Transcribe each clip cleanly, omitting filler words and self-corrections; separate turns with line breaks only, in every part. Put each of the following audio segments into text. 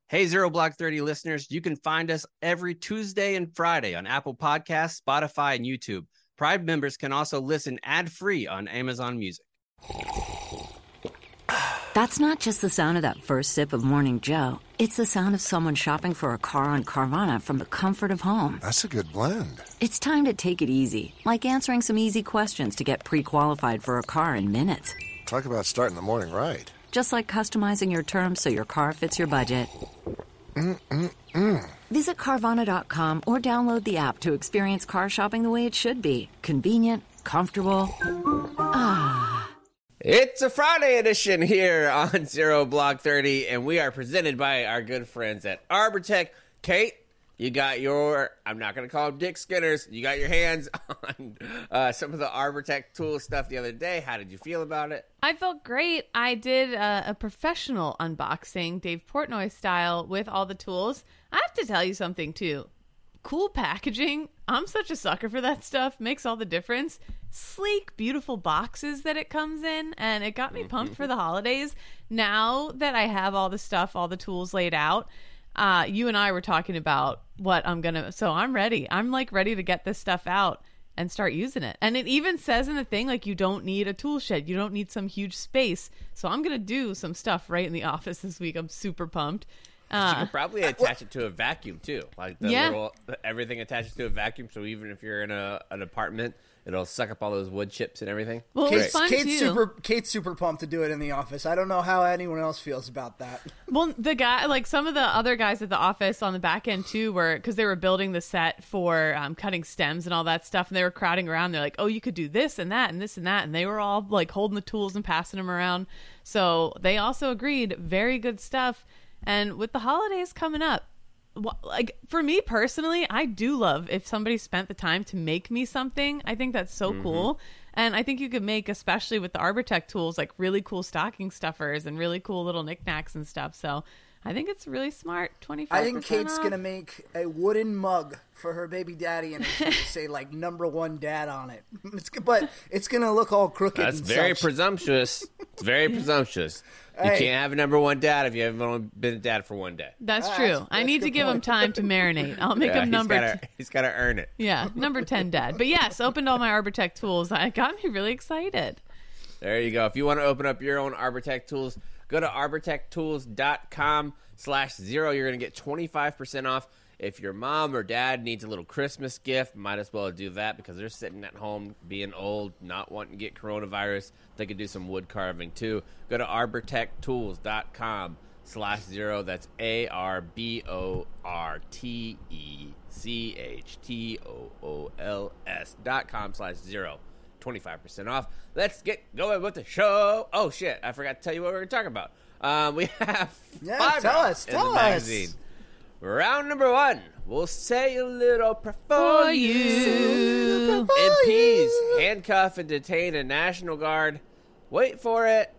Hey, Zero Block 30 listeners, you can find us every Tuesday and Friday on Apple Podcasts, Spotify, and YouTube. Pride members can also listen ad-free on Amazon Music.
That's not just the sound of that first sip of Morning Joe. It's the sound of someone shopping for a car on Carvana from the comfort of home.
That's a good blend.
It's time to take it easy, like answering some easy questions to get pre-qualified for a car in minutes.
Talk about starting the morning right.
Just like customizing your terms so your car fits your budget. Visit Carvana.com or download the app to experience car shopping the way it should be. Convenient, comfortable.
It's a Friday edition here on Zero Block 30, and we are presented by our good friends at Arbortech. Kate, you got your, I'm not going to call them Dick Skinners, you got your hands on some of the Arbortech tool stuff the other day. How did you feel about it?
I felt great. I did a professional unboxing, Dave Portnoy style, with all the tools. I have to tell you something, too. Cool packaging. I'm such a sucker for that stuff. Makes all the difference. Sleek, beautiful boxes that it comes in, and it got me pumped for the holidays. Now that I have all the stuff, all the tools laid out, you and I were talking about what I'm gonna, so I'm ready. I'm like ready to get this stuff out and start using it. And it even says in the thing, like, you don't need a tool shed. You don't need some huge space. So I'm gonna do some stuff right in the office this week. I'm super pumped.
You could probably attach it to a vacuum too, like the little everything attaches to a vacuum. So even if you're in an apartment, it'll suck up all those wood chips and everything.
Well, it's fun too.
Kate's super pumped to do it in the office. I don't know how anyone else feels about that.
Well, the guy, like some of the other guys at the office on the back end too, were because they were building the set for cutting stems and all that stuff, and they were crowding around. They're like, "Oh, you could do this and that and this and that," and they were all like holding the tools and passing them around. So they also agreed, very good stuff. And with the holidays coming up, like for me personally, I do love if somebody spent the time to make me something. I think that's so cool. And I think you could make, especially with the Arbortech tools, like really cool stocking stuffers and really cool little knickknacks and stuff. So I think it's really smart. 25%.
I think Kate's
off.
going to make a wooden mug for her baby daddy and it's going to say like #1 dad on it. But it's going to look all crooked.
That's
and
very
such.
presumptuous. It's very presumptuous. You can't have a #1 dad if you haven't only been a dad for one day.
That's true. I need to give him time to marinate. I'll make him
He's got to earn it.
Yeah, number 10 dad. But yes, opened all my Arbortech tools. It got me really excited.
There you go. If you want to open up your own Arbortech tools, go to arbortechtools.com/0. You're going to get 25% off. If your mom or dad needs a little Christmas gift, might as well do that because they're sitting at home being old, not wanting to get coronavirus. They could do some wood carving too. Go to arbortechtools.com/0. That's ARBORTECHTOOLS.com/0. 25% off. Let's get going with the show. Oh shit, I forgot to tell you what we were talking about. We have 5
tell us.
magazine. Round number 1. We'll say a little prayer for you. MPs handcuff and detain a National Guard. Wait for it.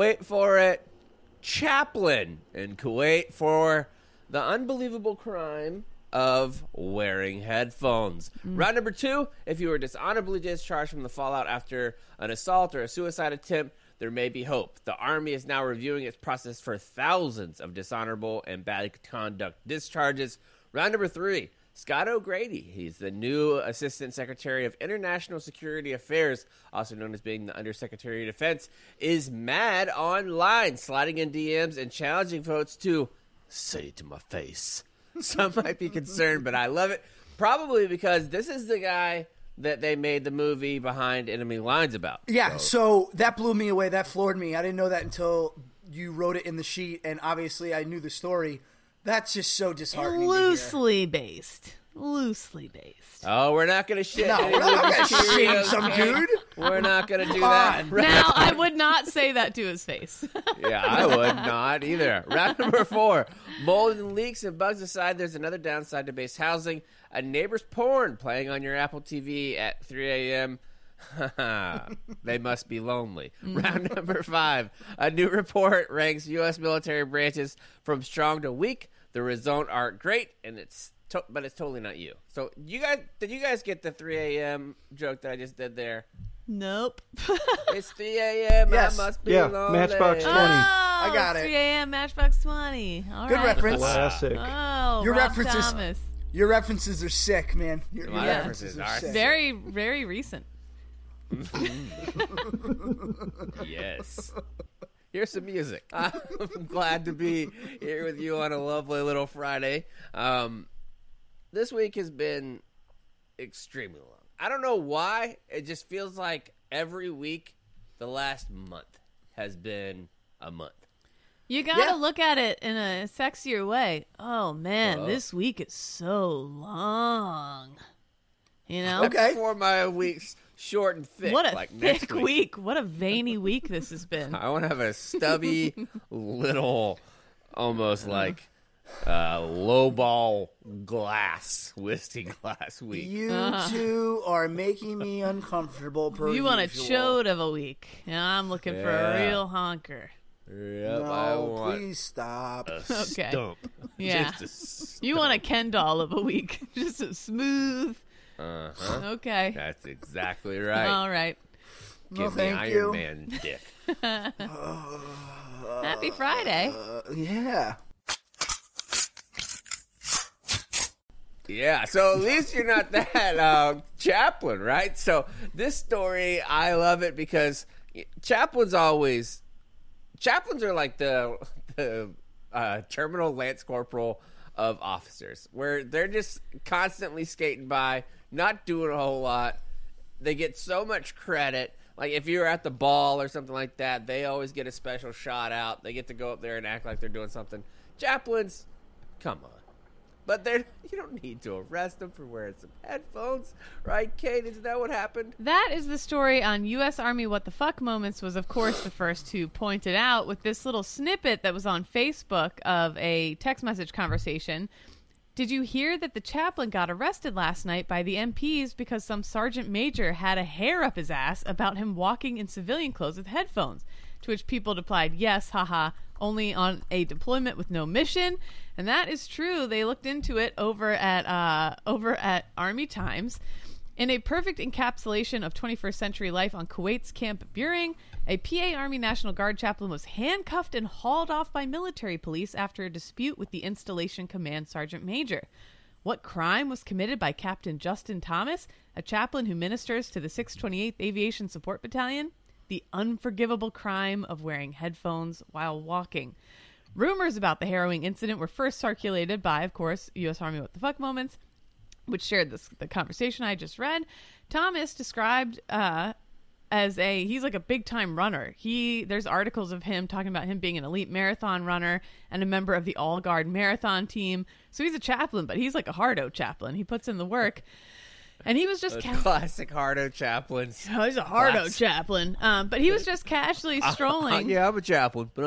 Chaplain in Kuwait for the unbelievable crime of wearing headphones. Round number 2, if you were dishonorably discharged from the fallout after an assault or a suicide attempt, there may be hope. The Army is now reviewing its process for thousands of dishonorable and bad conduct discharges. Round number 3, Scott O'Grady. He's the new Assistant Secretary of International Security Affairs, also known as being the Undersecretary of Defense, is mad online, sliding in DMs and challenging votes to say it to my face. Some might be concerned, but I love it. Probably because this is the guy that they made the movie Behind Enemy Lines about.
Yeah, so that blew me away. That floored me. I didn't know that until you wrote it in the sheet, and obviously I knew the story. That's just so disheartening.
Loosely based.
Oh, we're not going to shit.
No, we're not going to shame some dude.
We're not going to do that.
Now, I would not say that to his face.
Yeah, I would not either. Round number 4, mold and leaks and bugs aside, there's another downside to base housing. A neighbor's porn playing on your Apple TV at 3 a.m. They must be lonely. Round number 5, a new report ranks U.S. military branches from strong to weak. The results aren't great, and but it's totally not you. So did you guys get the 3 a.m. joke that I just did there?
Nope.
It's 3 a.m.
Yes.
I must be lonely.
Matchbox 20.
I got
it's
it.
3 a.m. Matchbox 20. All
Good
right.
reference.
Classic.
Oh,
Your
Rob
references-
Thomas.
Your references are sick, man. Your
My
references
references
are
are
sick.
Very, very recent.
Yes. Here's some music. I'm glad to be here with you on a lovely little Friday. This week has been extremely long. I don't know why. It just feels like every week the last month has been a month.
You gotta
Yeah.
look at it in a sexier way. Oh man,
Uh-oh.
this week is so long. You know?
Okay.
Before my week's short and thick.
What a
like next
thick week. What a veiny week this has been.
I want to have a stubby little, almost like lowball glass, whiskey glass week.
You two are making me uncomfortable. Per
You want a
usual.
chode of a week. And I'm looking for a
Yeah.
real honker.
Yep, I
No,
want
please stop.
a
Okay.
stump.
Yeah.
Just a stump.
You want a Ken doll of a week. Just a smooth.
Uh-huh.
Okay.
That's exactly right.
All right.
No,
Give me
thank
Iron
you.
Man dick.
Happy Friday.
Yeah.
Yeah, so at least you're not that chaplain, right? So this story, I love it because chaplains are like the terminal lance corporal of officers, where they're just constantly skating by, not doing a whole lot. They get so much credit. Like if you're at the ball or something like that, they always get a special shot out. They get to go up there and act like they're doing something. Chaplains, come on. But you don't need to arrest them for wearing some headphones, right, Kate? Isn't that what happened?
That is the story on U.S. Army What the Fuck Moments was, of course, the first to point it out with this little snippet that was on Facebook of a text message conversation. Did you hear that the chaplain got arrested last night by the MPs because some sergeant major had a hair up his ass about him walking in civilian clothes with headphones? To which people replied, yes, haha, only on a deployment with no mission. And that is true. They looked into it over at Army Times. In a perfect encapsulation of 21st century life on Kuwait's Camp Buehring, a PA Army National Guard chaplain was handcuffed and hauled off by military police after a dispute with the installation command sergeant major. What crime was committed by Captain Justin Thomas, a chaplain who ministers to the 628th Aviation Support Battalion? The unforgivable crime of wearing headphones while walking. Rumors about the harrowing incident were first circulated by, of course, U.S. Army What the Fuck Moments, which shared the conversation I just read. Thomas described he's like a big time runner. There's articles of him talking about him being an elite marathon runner and a member of the All Guard marathon team. So he's a chaplain, but he's like a hardo chaplain. He puts in the work. And he was just
Classic hardo chaplains.
Oh, he's a hardo chaplain. But he was just casually strolling.
Yeah, I'm a chaplain, but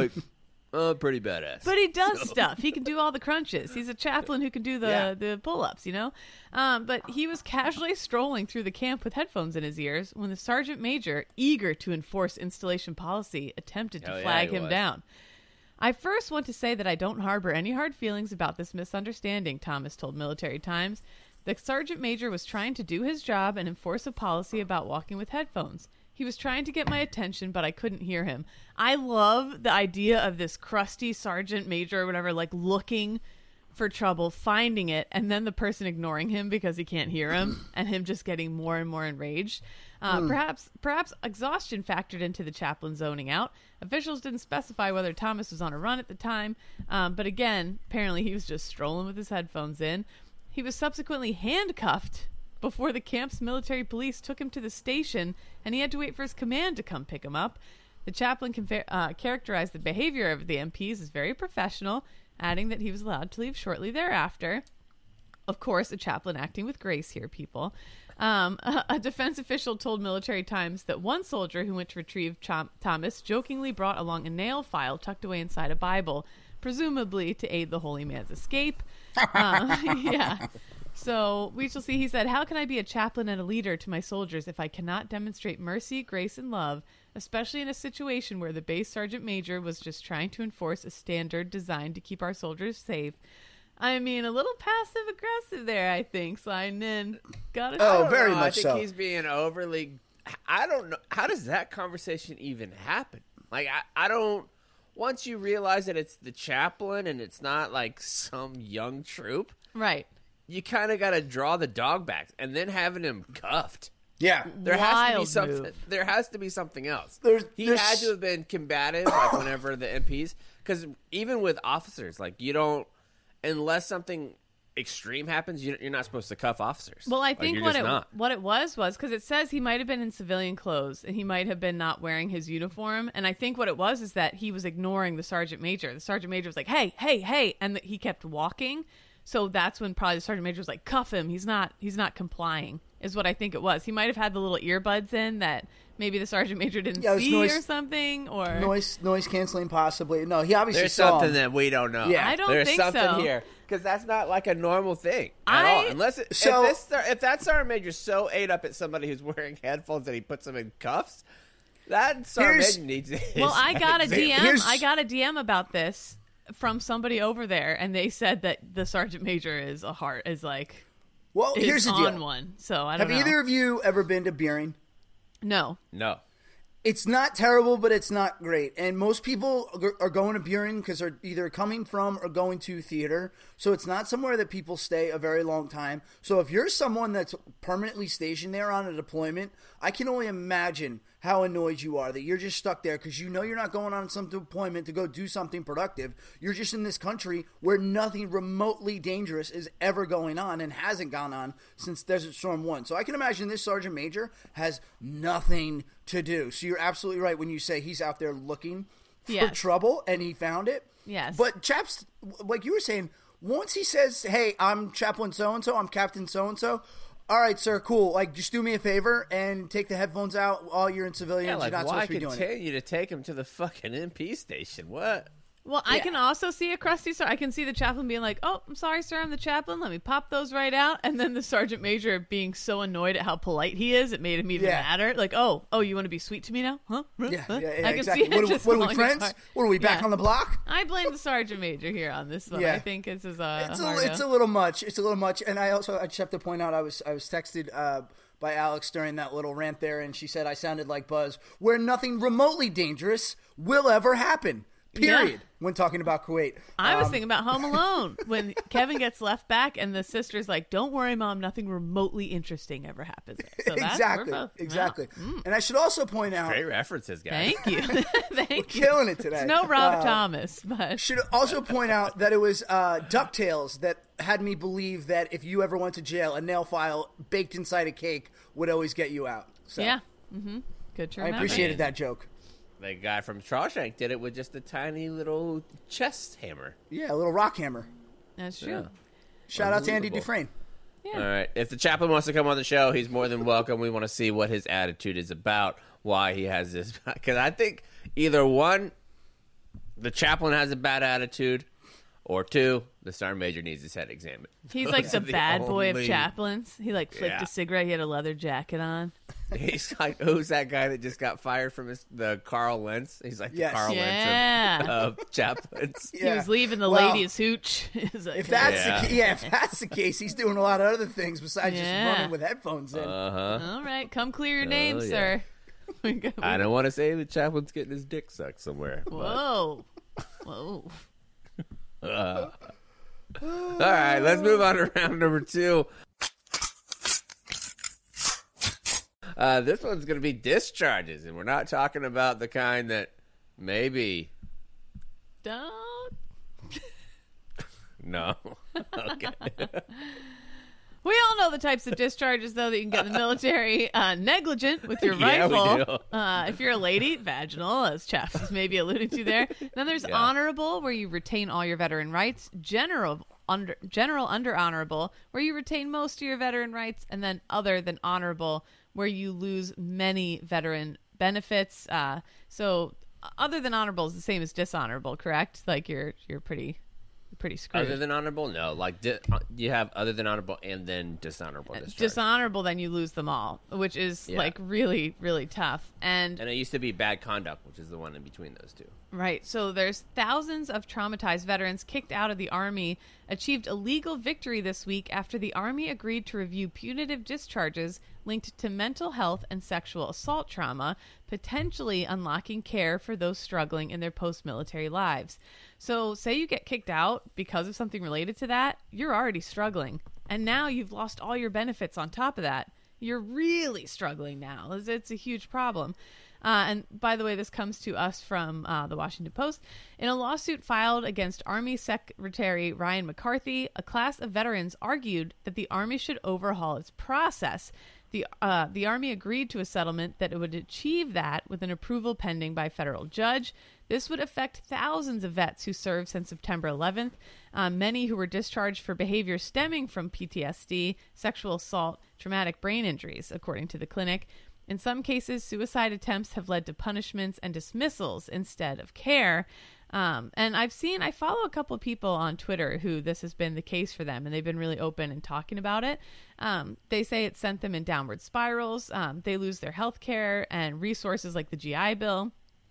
I'm pretty badass.
But he does stuff. He can do all the crunches. He's a chaplain who can do the pull-ups, you know? But he was casually strolling through the camp with headphones in his ears when the sergeant major, eager to enforce installation policy, attempted to flag him down. I first want to say that I don't harbor any hard feelings about this misunderstanding, Thomas told Military Times. The sergeant major was trying to do his job and enforce a policy about walking with headphones. He was trying to get my attention, but I couldn't hear him. I love the idea of this crusty sergeant major or whatever, like looking for trouble, finding it, and then the person ignoring him because he can't hear him, and him just getting more and more enraged. Perhaps exhaustion factored into the chaplain zoning out. Officials didn't specify whether Thomas was on a run at the time, but again, apparently he was just strolling with his headphones in. He was subsequently handcuffed before the camp's military police took him to the station, and he had to wait for his command to come pick him up. The chaplain characterized the behavior of the MPs as very professional, adding that he was allowed to leave shortly thereafter. Of course, a chaplain acting with grace here, people. A defense official told Military Times that one soldier who went to retrieve Thomas jokingly brought along a nail file tucked away inside a Bible, presumably to aid the holy man's escape. Yeah. So we shall see. He said, how can I be a chaplain and a leader to my soldiers if I cannot demonstrate mercy, grace, and love, especially in a situation where the base sergeant major was just trying to enforce a standard designed to keep our soldiers safe? I mean, a little passive aggressive there, I think, sliding in.
Very much
I think
so.
he's being overly. I don't know. How does that conversation even happen? Like, I don't. once you realize that it's the chaplain and it's not like some young troop,
Right.
you kind of got to draw the dog back, and then having him cuffed.
Yeah.
There has to be
Wild
something.
move.
There has to be something else. He
there's-
had to have been combative, like whenever the MPs, because even with officers, like you don't, unless something extreme happens, you're not supposed to cuff officers.
Well, I
Like,
think
you're
what
just not.
it was because it says he might have been in civilian clothes and he might have been not wearing his uniform. And I think what it was is that he was ignoring the sergeant major. The sergeant major was like, "Hey, hey, hey," and he kept walking. So that's when probably the sergeant major was like, "Cuff him. He's not complying." Is what I think it was. He might have had the little earbuds in that maybe the sergeant major didn't
Yeah, it was
see
noise-
or something, or
Noise canceling, possibly. No, he obviously
There's
saw
something
him.
that we don't know.
Yeah.
I don't
There's
think
something
so.
here because that's not like a normal thing at all. Unless if that sergeant major's so ate up at somebody who's wearing headphones that he puts them in cuffs, that sergeant
Here's-
major needs.
Well, I got a
Here's-
DM. I got a DM about this from somebody over there, and they said that the sergeant major is
Well,
is
here's the
on
deal.
one. So I
Have
don't know.
either of you ever been to Beering?
No.
No.
It's not terrible, but it's not great. And most people are going to Buren because they're either coming from or going to theater. So it's not somewhere that people stay a very long time. So if you're someone that's permanently stationed there on a deployment, I can only imagine how annoyed you are that you're just stuck there because you know you're not going on some deployment to go do something productive. You're just in this country where nothing remotely dangerous is ever going on and hasn't gone on since Desert Storm 1. So I can imagine this Sergeant Major has nothing to do. So you're absolutely right when you say he's out there looking for
Yes.
trouble and he found it.
Yes.
But chaps, like you were saying, once he says, "Hey, I'm Chaplain so-and-so, I'm Captain so-and-so," all right, sir, cool. Like, just do me a favor and take the headphones out while you're in civilians.
Yeah, like
you're not
why
supposed to be doing it.
continue to take him to the fucking MP station? What?
Well, I can also see a crusty sir. I can see the chaplain being like, "Oh, I'm sorry, sir. I'm the chaplain. Let me pop those right out." And then the sergeant major being so annoyed at how polite he is, it made him even madder. Like, "Oh, you want to be sweet to me now? Huh?
Yeah,
Huh?"
yeah,
I can
exactly.
see it
What
just
are we
falling
friends?
apart.
What are we back
Yeah.
on the block?
I blame the sergeant major here on this one.
Yeah.
I think it's
It's a little much. It's a little much. And I just have to point out, I was texted by Alex during that little rant there, and she said I sounded like Buzz, where nothing remotely dangerous will ever happen. Period.
Yeah.
When talking about Kuwait,
I was thinking about Home Alone when Kevin gets left back and the sister's like, "Don't worry, Mom, nothing remotely interesting ever happens." So
exactly. And I should also point out,
Great references, guys.
Thank you, thank you.
killing it today.
It's no Rob Thomas, but
Should also point out that it was DuckTales that had me believe that if you ever went to jail, a nail file baked inside a cake would always get you out. So
yeah, good to
I
remember.
appreciated that joke.
The guy from Shawshank did it with just a tiny little chest hammer.
Yeah, a little rock hammer.
That's true.
Yeah.
Shout out to Andy
Unbelievable.
Dufresne.
Yeah.
All right. If the chaplain wants to come on the show, he's more than welcome. We want to see what his attitude is about, why he has this. Because I think either one, the chaplain has a bad attitude, or two, the sergeant major needs his head examined.
He's like
Those
the
are
bad boy of
only-
chaplains. He like flicked
Yeah.
a cigarette. He had a leather jacket on.
He's like, who's that guy that just got fired from the Carl Lentz? He's like
Yes.
the Carl
Yeah.
Lentz of chaplains.
He was leaving the
Well,
lady his hooch. He's like,
If that's
Yeah.
if that's the case, he's doing a lot of other things besides just
Yeah.
running with headphones in.
all right, come clear your name,
yeah.
sir.
I don't want to say the chaplain's getting his dick sucked somewhere. but-
Whoa, whoa.
All right, let's move on to round number 2. This one's going to be discharges, and we're not talking about the kind that maybe.
Don't.
No. Okay.
We all know the types of discharges, though, that you can get in the military. Negligent with your
Yeah, we
rifle.
do.
If you're a lady, vaginal, as Chaps was maybe alluding to there. Then there's
Yeah.
honorable, where you retain all your veteran rights. General under honorable, where you retain most of your veteran rights. And then other than honorable, where you lose many veteran benefits. So other than honorable is the same as dishonorable, correct? Like you're pretty screwed.
Other than honorable? No. Like, you have other than honorable and then dishonorable discharge.
Dishonorable, then you lose them all, which is
Yeah.
like really, really tough. And
And it used to be bad conduct, which is the one in between those two.
Right. So there's thousands of traumatized veterans kicked out of the Army achieved a legal victory this week after the Army agreed to review punitive discharges linked to mental health and sexual assault trauma, potentially unlocking care for those struggling in their post-military lives. So say you get kicked out because of something related to that, you're already struggling. And now you've lost all your benefits on top of that. You're really struggling now. It's a huge problem. And by the way, this comes to us from the Washington Post. In a lawsuit filed against Army Secretary Ryan McCarthy, a class of veterans argued that the Army should overhaul its process. The Army agreed to a settlement that it would achieve that with an approval pending by a federal judge. This would affect thousands of vets who served since September 11th, many who were discharged for behavior stemming from PTSD, sexual assault, traumatic brain injuries, according to the clinic. In some cases, suicide attempts have led to punishments and dismissals instead of care. And I follow a couple of people on Twitter who this has been the case for them, and they've been really open and talking about it. They say it sent them in downward spirals. They lose their health care and resources like the GI Bill,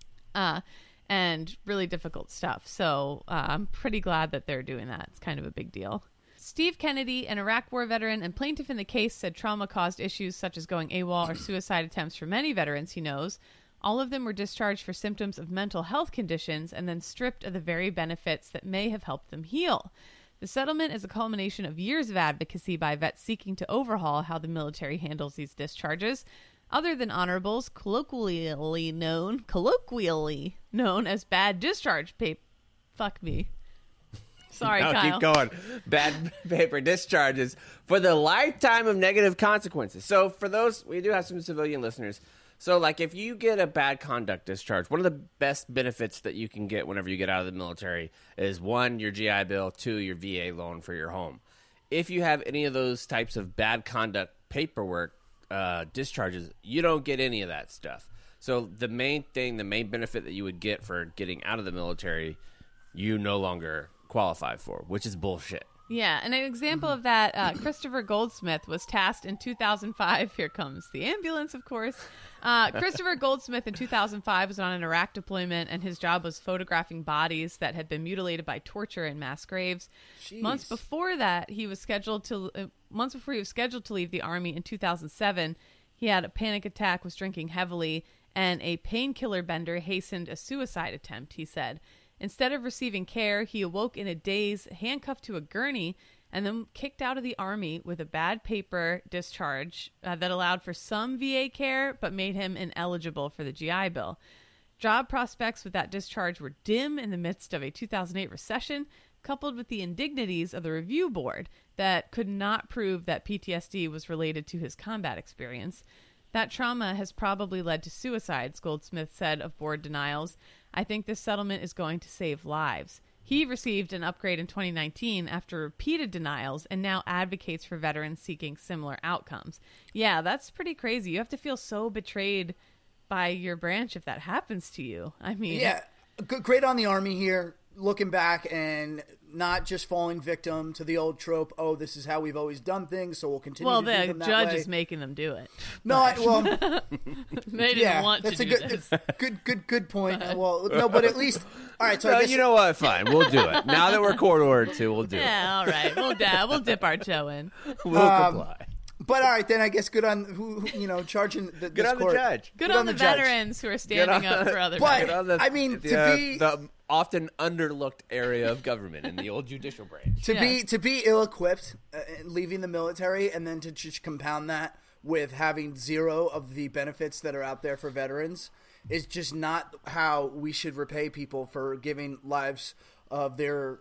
and really difficult stuff. So I'm pretty glad that they're doing that. It's kind of a big deal. Steve Kennedy, an Iraq War veteran and plaintiff in the case, said trauma caused issues such as going AWOL or suicide attempts for many veterans he knows. All of them were discharged for symptoms of mental health conditions and then stripped of the very benefits that may have helped them heal. The settlement is a culmination of years of advocacy by vets seeking to overhaul how the military handles these discharges. Other than honorables, colloquially known as bad discharge Fuck me. Sorry,
no,
Kyle.
keep going. Bad paper discharges for the lifetime of negative consequences. So for those, we do have some civilian listeners. So like if you get a bad conduct discharge, one of the best benefits that you can get whenever you get out of the military is 1, your GI Bill, 2, your VA loan for your home. If you have any of those types of bad conduct paperwork discharges, you don't get any of that stuff. So the main benefit that you would get for getting out of the military, you no longer qualify for, which is bullshit.
Yeah, and an example of that, Christopher Goldsmith was tasked in 2005. Here comes the ambulance, of course. Christopher Goldsmith in 2005 was on an Iraq deployment, and his job was photographing bodies that had been mutilated by torture in mass graves.
Jeez.
Months before he was scheduled to leave the Army in 2007, he had a panic attack, was drinking heavily, and a painkiller bender hastened a suicide attempt, he said. Instead of receiving care, he awoke in a daze, handcuffed to a gurney, and then kicked out of the Army with a bad paper discharge that allowed for some VA care, but made him ineligible for the GI Bill. Job prospects with that discharge were dim in the midst of a 2008 recession, coupled with the indignities of the review board that could not prove that PTSD was related to his combat experience. That trauma has probably led to suicides, Goldsmith said of board denials. I think this settlement is going to save lives. He received an upgrade in 2019 after repeated denials and now advocates for veterans seeking similar outcomes. Yeah, that's pretty crazy. You have to feel so betrayed by your branch if that happens to you. I mean...
Yeah, great on the Army here, looking back and not just falling victim to the old trope, oh, this is how we've always done things, so we'll continue to do them that way.
Well, the judge is making them do it.
No,
they didn't want to do this.
Good point. Well, no, but at least... All right, so I guess,
you know what? Fine, we'll do it. Now that we're court ordered to, we'll do it.
Yeah, all right. We'll dip our toe in.
We'll comply.
But all right, then I guess good on who charging the
good on
court.
The judge.
Good on the veterans who are standing up for other veterans.
But I mean,
the often underlooked area of government in the old judicial branch.
To be ill-equipped, leaving the military, and then to just compound that with having zero of the benefits that are out there for veterans is just not how we should repay people for giving lives of their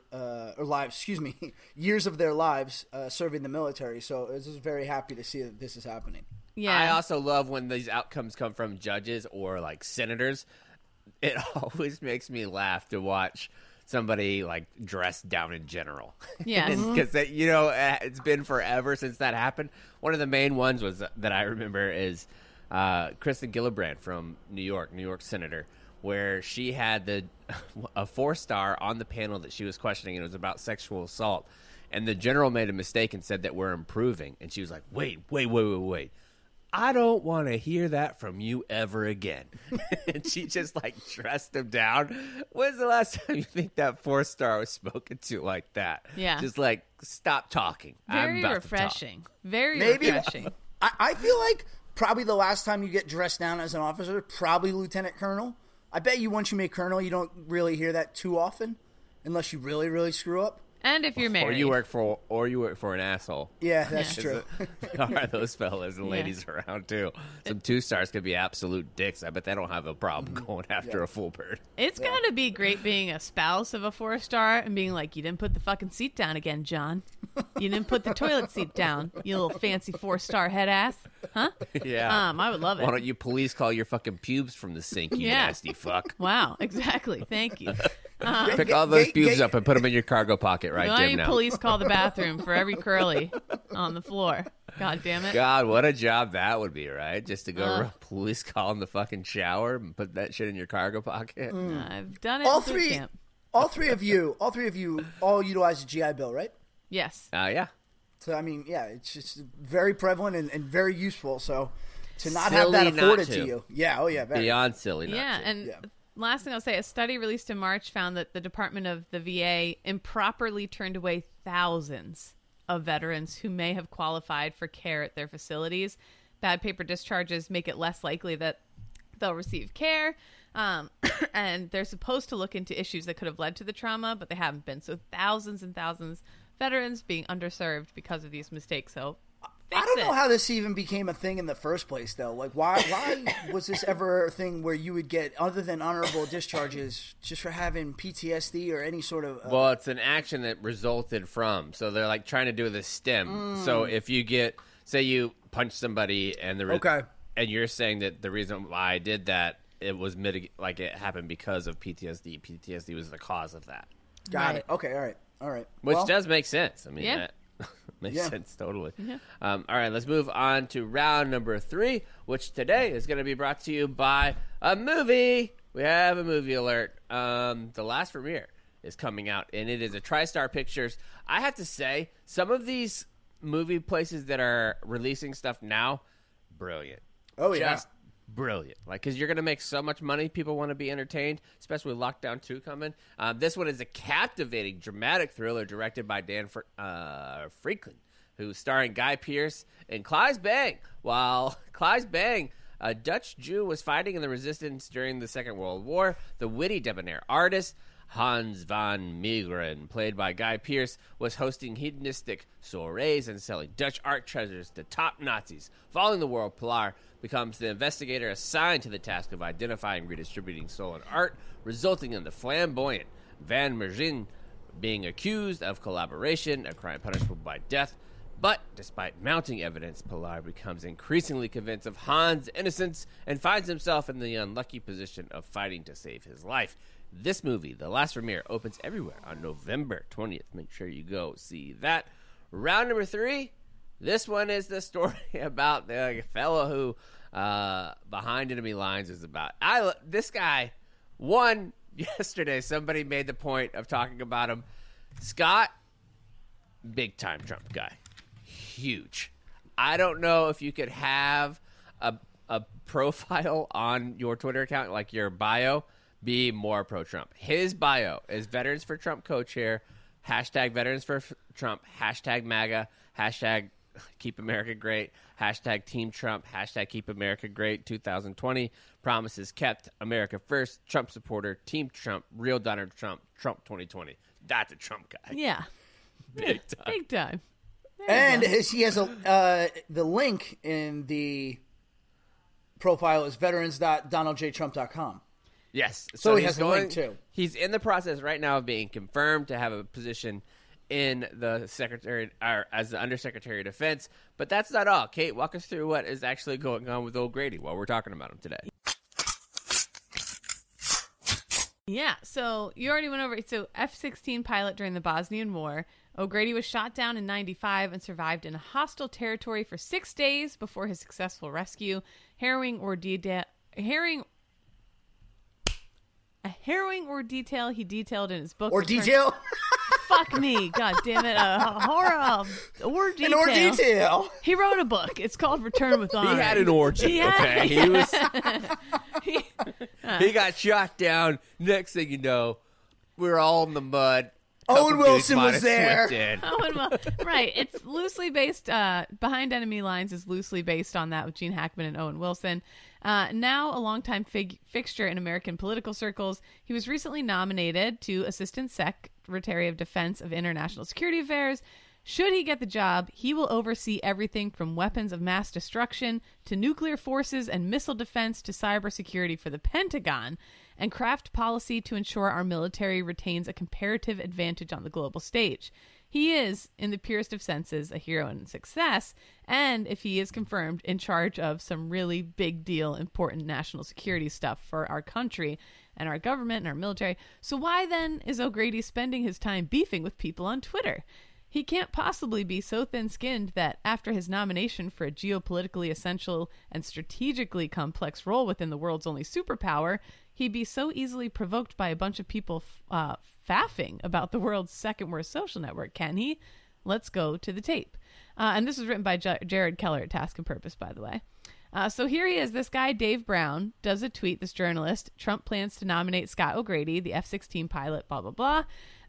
years of their lives serving the military. So I was just very happy to see that this is happening.
Yeah.
I also love when these outcomes come from judges or like senators. It always makes me laugh to watch somebody like dressed down in general.
Yes.
Because it's been forever since that happened. One of the main ones that I remember is Kristen Gillibrand from New York senator, where she had a 4-star on the panel that she was questioning, and it was about sexual assault. And the general made a mistake and said that we're improving. And she was like, wait. I don't want to hear that from you ever again. And she just like dressed him down. When's the last time you think that 4-star was spoken to like that?
Yeah.
Just like, stop talking. I'm
Very
about
refreshing. Very
Maybe-
refreshing.
I feel like probably the last time you get dressed down as an officer, probably lieutenant colonel. I bet you once you make colonel, you don't really hear that too often, unless you really, really screw up.
And if you're
To
married.
talk. Or you work for an asshole.
Yeah, that's
Yeah.
true.
There are those fellas and ladies around too. Some 2-stars could be absolute dicks. I bet they don't have a problem going after a full bird.
It's got to be great being a spouse of a 4-star and being like, you didn't put the fucking seat down again, John. You didn't put the toilet seat down, you little fancy 4-star head ass. Huh?
Yeah.
I would love it.
Why don't you police call your fucking pubes from the sink, you
Yeah.
nasty fuck?
Wow, exactly. Thank you.
Pick all those
Get-
pubes
get-
up and put them in your cargo pocket right
Why
Jim
don't you
now.
police call the bathroom for every curly on the floor? God damn it.
God, what a job that would be, right? Just to go police call in the fucking shower and put that shit in your cargo pocket.
I've done it
All
in boot
three,
camp.
all three of you all utilize the GI Bill, right?
Yes.
Yeah.
So I mean, yeah, it's just very prevalent and very useful. So to not have that
Silly not
afforded
to.
to you, yeah, oh yeah, very.
Beyond silly. not
Yeah,
to.
and
Yeah.
last thing I'll say, a study released in March found that the Department of the VA improperly turned away thousands of veterans who may have qualified for care at their facilities. Bad paper discharges make it less likely that they'll receive care. And they're supposed to look into issues that could have led to the trauma, but they haven't been. So thousands and thousands of veterans being underserved because of these mistakes. So
I don't
fix
know
it.
how this even became a thing in the first place, though. Like, why was this ever a thing where you would get, other than honorable discharges, just for having PTSD or any sort of?
Well, it's an action that resulted from. So they're like trying to do the stem. So if you get, say, you punch somebody and
Okay.
and you're saying that the reason why I did that, it was like it happened because of PTSD. PTSD was the cause of that,
Got
Right.
it. Okay. All right.
which
Well,
does make sense. I mean,
Yeah.
that makes
Yeah.
sense totally. All right, let's move on to round number 3, which today is going to be brought to you by a movie. We have a movie alert. The Last Premiere is coming out, and it is a TriStar Pictures. I have to say, some of these movie places that are releasing stuff now, brilliant.
Oh, yeah.
Just brilliant. Like, because you're going to make so much money, people want to be entertained, especially with Lockdown 2 coming. This one is a captivating, dramatic thriller directed by Dan Franklin, who's starring Guy Pearce and Claes Bang. While Claes Bang, a Dutch Jew, was fighting in the resistance during the Second World War, the witty, debonair artist Hans van Meegeren, played by Guy Pearce, was hosting hedonistic soirees and selling Dutch art treasures to top Nazis. Following the war, Pilar becomes the investigator assigned to the task of identifying and redistributing stolen art, resulting in the flamboyant Van Meegeren being accused of collaboration, a crime punishable by death. But despite mounting evidence, Pilar becomes increasingly convinced of Hans' innocence and finds himself in the unlucky position of fighting to save his life. This movie, The Last Premiere, opens everywhere on November 20th. Make sure you go see that. Round number 3, this one is the story about the fellow who Behind Enemy Lines is about. This guy won yesterday. Somebody made the point of talking about him. Scott, big time Trump guy. Huge. I don't know if you could have a profile on your Twitter account, like your bio, be more pro-Trump. His bio is Veterans for Trump co-chair, hashtag Veterans for Trump, hashtag MAGA, hashtag Keep America Great, hashtag Team Trump, hashtag Keep America Great 2020, promises kept, America first, Trump supporter, Team Trump, real Donald Trump, Trump 2020. That's a Trump guy.
Yeah.
Big time.
Big time.
And he has the link in the profile is veterans.donaldjtrump.com.
Yes.
So he
he's
has a link, too.
He's in the process right now of being confirmed to have a position in the secretary, or as the Undersecretary of Defense. But that's not all. Kate, walk us through what is actually going on with O'Grady while we're talking about him today.
Yeah, so you already went over it. So F-16 pilot during the Bosnian War. O'Grady was shot down in 1995 and survived in a hostile territory for 6 days before his successful rescue. A harrowing ordeal he detailed in his book.
Or detail?
Fuck me. God damn it. A horror or detail.
In more detail.
He wrote a book. It's called Return with Honor.
He had an orgy.
Yeah.
Okay, he got shot down. Next thing you know, we're all in the mud.
Owen
Couple dudes
Wilson
might
was
have
there.
slipped in.
Owen Wil- right. It's loosely based. Behind Enemy Lines is loosely based on that with Gene Hackman and Owen Wilson. Now a longtime fixture in American political circles, he was recently nominated to Assistant Secretary of Defense of International Security Affairs. Should he get the job, he will oversee everything from weapons of mass destruction to nuclear forces and missile defense to cybersecurity for the Pentagon, and craft policy to ensure our military retains a comparative advantage on the global stage. He is, in the purest of senses, a hero and success, and if he is confirmed, in charge of some really big deal, important national security stuff for our country and our government and our military. So why then is O'Grady spending his time beefing with people on Twitter? He can't possibly be so thin-skinned that after his nomination for a geopolitically essential and strategically complex role within the world's only superpower, he'd be so easily provoked by a bunch of people faffing about the world's second worst social network, can he? Let's go to the tape. And this was written by Jared Keller at Task and Purpose, by the way. So here he is. This guy, Dave Brown, does a tweet, this journalist. Trump plans to nominate Scott O'Grady, the F-16 pilot, blah, blah, blah.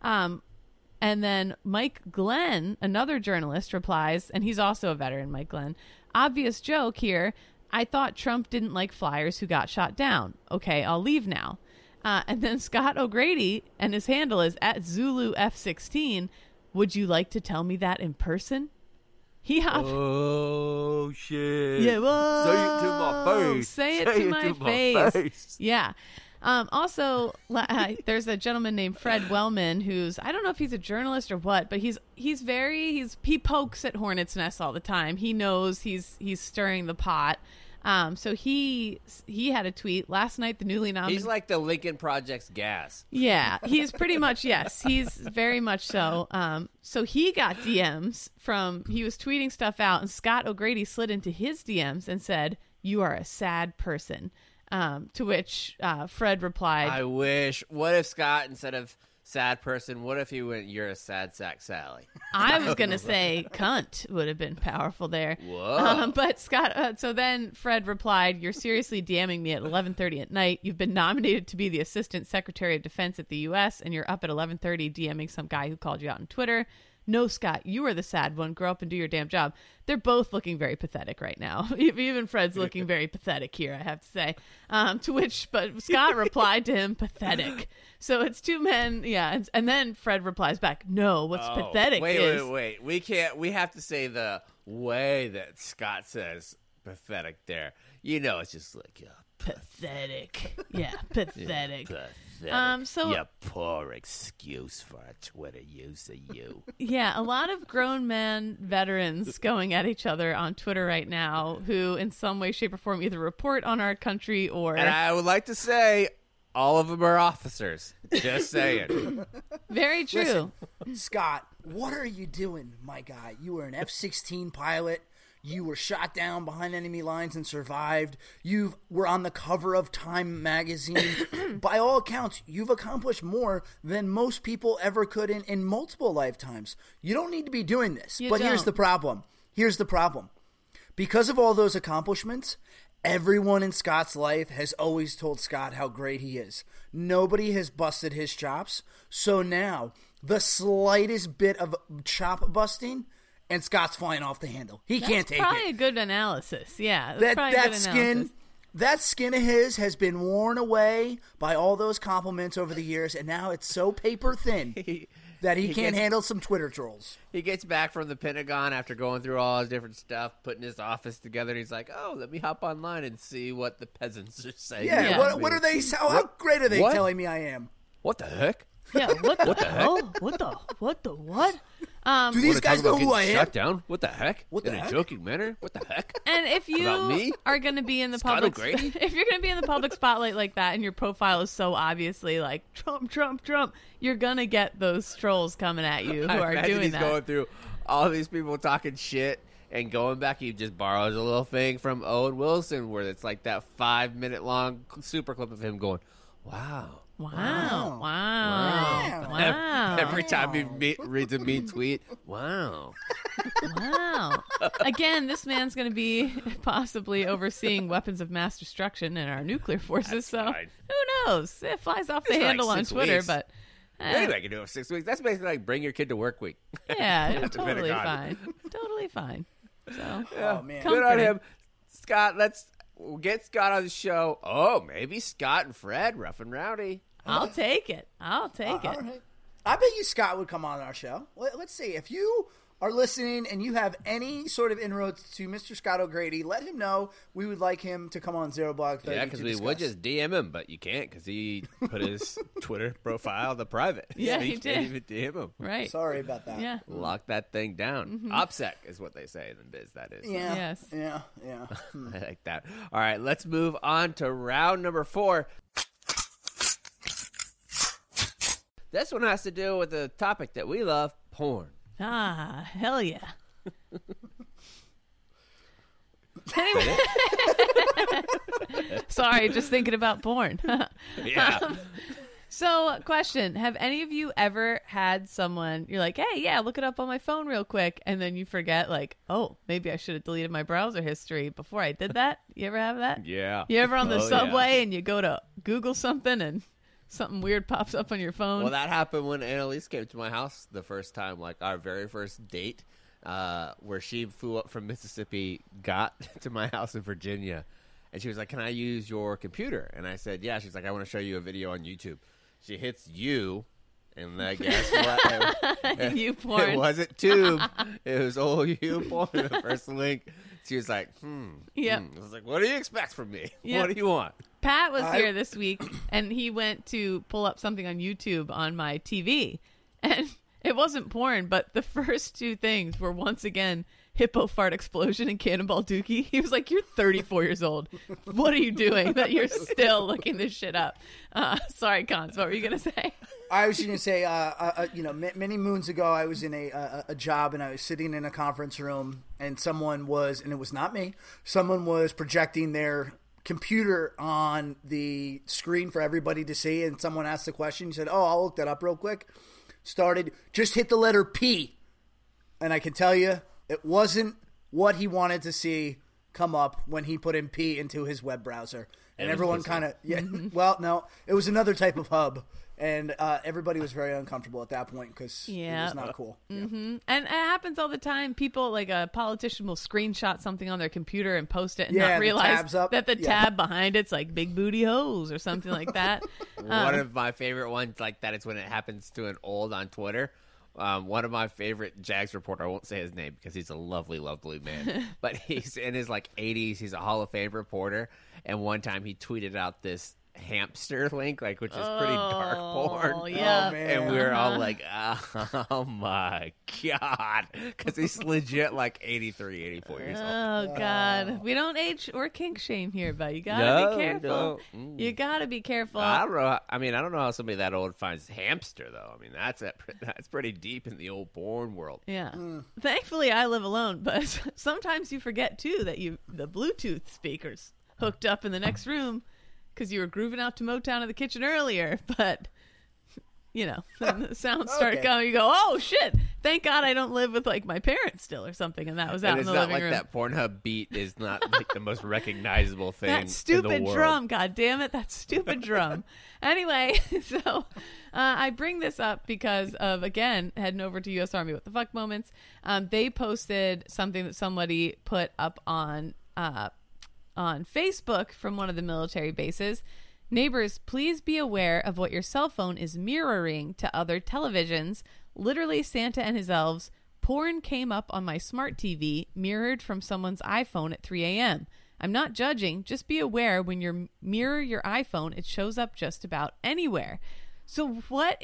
And then Mike Glenn, another journalist, replies, and he's also a veteran, Mike Glenn. Obvious joke here. I thought Trump didn't like flyers who got shot down. Okay, I'll leave now. And then Scott O'Grady, and his handle is at Zulu F16. Would you like to tell me that in person? He hopped.
Oh, shit.
Yeah, whoa.
Say it to my face.
Say it to my face. Yeah. Also, there's a gentleman named Fred Wellman who's, I don't know if he's a journalist or what, but he pokes at hornets' nests all the time. He knows he's stirring the pot. So he had a tweet last night. The newly nominated.
He's like the Lincoln Project's gas.
Yeah, he's pretty much, yes. He's very much so. So he got DMs he was tweeting stuff out, and Scott O'Grady slid into his DMs and said, "You are a sad person." To which Fred replied,
I wish. What if Scott, instead of sad person, what if he went, "You're a sad sack Sally"?
I was going to say cunt would have been powerful there.
Whoa.
But Scott, so then Fred replied, "You're seriously DMing me at 11:30 at night. You've been nominated to be the Assistant Secretary of Defense at the U.S., and you're up at 11:30 DMing some guy who called you out on Twitter. No, Scott, you are the sad one. Grow up and do your damn job." They're both looking very pathetic right now. Even Fred's looking very pathetic here, I have to say. But Scott replied to him, "Pathetic." So it's two men, yeah. And then Fred replies back, "No, what's pathetic is..."
Wait. We have to say the way that Scott says pathetic there. You know, it's just like,
Pathetic. Yeah, pathetic.
pathetic.
So-
you poor excuse for a Twitter user, you.
Yeah, a lot of grown men veterans going at each other on Twitter right now who in some way, shape, or form either report on our country or...
And I would like to say, all of them are officers. Just saying.
Very true.
Listen, Scott, what are you doing, my guy? You were an F-16 pilot. You were shot down behind enemy lines and survived. You were on the cover of Time magazine. By all accounts, you've accomplished more than most people ever could in multiple lifetimes. You don't need to be doing this.
You
But
don't.
here's the problem. Because of all those accomplishments, everyone in Scott's life has always told Scott how great he is. Nobody has busted his chops. So now, the slightest bit of chop busting, and Scott's flying off the handle. He can't take
Probably
it.
a good analysis. Yeah, that's probably a good analysis.
That skin of his has been worn away by all those compliments over the years, and now it's so paper thin that he can't handle some Twitter trolls.
He gets back from the Pentagon after going through all his different stuff, putting his office together, and he's like, "Oh, let me hop online and see what the peasants are saying."
Yeah,
Yeah.
What are they? How great are they
What?
telling me I am?
What the heck?
Yeah, what the hell? What the what?
Do these guys know who I am?
Shut down? What the heck?
What the
In
heck?
a joking manner? What the heck?
And if
About me?
you are going to be in the
Scott
public,
O'Grady?
if you're going to be in the public spotlight like that, and your profile is so obviously like Trump, you're going to get those trolls coming at you who
I
are
imagine
doing
he's
that.
going through all these people talking shit and going back. He just borrows a little thing from Owen Wilson where it's like that 5-minute long super clip of him going, "Wow,
Wow. Wow.
Every time he reads a mean tweet, wow.
Wow. Again, this man's going to be possibly overseeing weapons of mass destruction in our nuclear forces. So
fine.
who knows? It flies off the
It's
handle
like
on
6
Twitter,
weeks.
but
Anybody can do it for 6 weeks. That's basically like bring your kid to work week.
yeah,
At
it's
the
totally
Pentagon.
fine. Totally fine. So
Oh man.
Good on
Comforting.
him. Scott, let's get Scott on the show. Oh, maybe Scott and Fred, rough and rowdy.
I'll take it. I'll take it.
All right. I bet you Scott would come on our show. Let's see. If you are listening and you have any sort of inroads to Mr. Scott O'Grady, let him know. We would like him to come on Zero Blog 30
Yeah, because
to
we would
discuss.
just DM him, but you can't because he put his Twitter profile to private.
Yeah,
So
he
you
did.
can't even DM him.
Right.
Sorry about that.
Yeah.
Lock that thing down. OPSEC is what they say in the biz, that is.
Yeah.
Yes.
Yeah.
I like that. All right, let's move on to round number 4. This one has to do with a topic that we love, porn.
Ah, hell yeah. Anyway. Sorry, just thinking about porn.
Yeah.
So, question. Have any of you ever had someone, you're like, hey, yeah, look it up on my phone real quick, and then you forget, like, oh, maybe I should have deleted my browser history before I did that? You ever have that?
Yeah.
You ever on the
Oh,
subway
yeah.
and you go to Google something and something weird pops up on your phone?
Well, that happened when Annalise came to my house the first time, like our very first date, where she flew up from Mississippi, got to my house in Virginia, and she was like, can I use your computer? And I said, yeah. She's like, I want to show you a video on YouTube. She hits you, and guess what?
You porn.
It wasn't Tube. It was old you porn, the first link. She was like,
Yep.
I was like, what do you expect from me?
Yep.
What do you want?
Pat was here this week, and he went to pull up something on YouTube on my TV, and it wasn't porn, but the first 2 things were once again Hippo Fart Explosion and Cannonball Dookie. He was like, you're 34 years old. What are you doing that you're still looking this shit up? Sorry, Cons, what were you going to say?
I was going to say, many moons ago, I was in a job and I was sitting in a conference room, and someone was, and it was not me, someone was projecting their computer on the screen for everybody to see, and someone asked the question. He said, oh, I'll look that up real quick. Just hit the letter P. And I can tell you, it wasn't what he wanted to see come up when he put in P into his web browser. And everyone kind of, well, no, it was another type of hub. And everybody was very uncomfortable at that point because it was not cool.
Mm-hmm. And it happens all the time. People, like a politician will screenshot something on their computer and post it and not
the
realize
tab's up.
that the tab behind it's like big booty hose or something like that.
One of my favorite ones like that is when it happens to an old on Twitter. One of my favorite Jags reporter, I won't say his name because he's a lovely, lovely man, but he's in his 80s. He's a Hall of Fame reporter. And one time he tweeted out this hamster link, which is pretty dark porn.
Yeah.
Oh, man.
And we were all like, oh my God. Because he's legit 83, 84 years old.
Oh God, we don't age or kink shame here, but you gotta be careful.
No.
You gotta be careful.
I don't know. I don't know how somebody that old finds hamster, though. That's pretty deep in the old porn world.
Yeah. Thankfully, I live alone, but sometimes you forget too that the Bluetooth speakers hooked up in the next room because you were grooving out to Motown in the kitchen earlier, but then the sounds start
Okay.
going. You go, oh shit! Thank God I don't live with my parents still or something, and that was out
And
in
it's
the
not
living
like
room.
that Pornhub beat is not the most recognizable thing.
That
in the
stupid
world.
drum, god damn it, that stupid drum. Anyway, so I bring this up because of, again, heading over to U.S. Army What the Fuck Moments. They posted something that somebody put up on Facebook from one of the military bases. Neighbors, please be aware of what your cell phone is mirroring to other televisions. Literally, Santa and his elves. Porn came up on my smart TV, mirrored from someone's iPhone at 3 a.m. I'm not judging. Just be aware when you mirror your iPhone, it shows up just about anywhere. So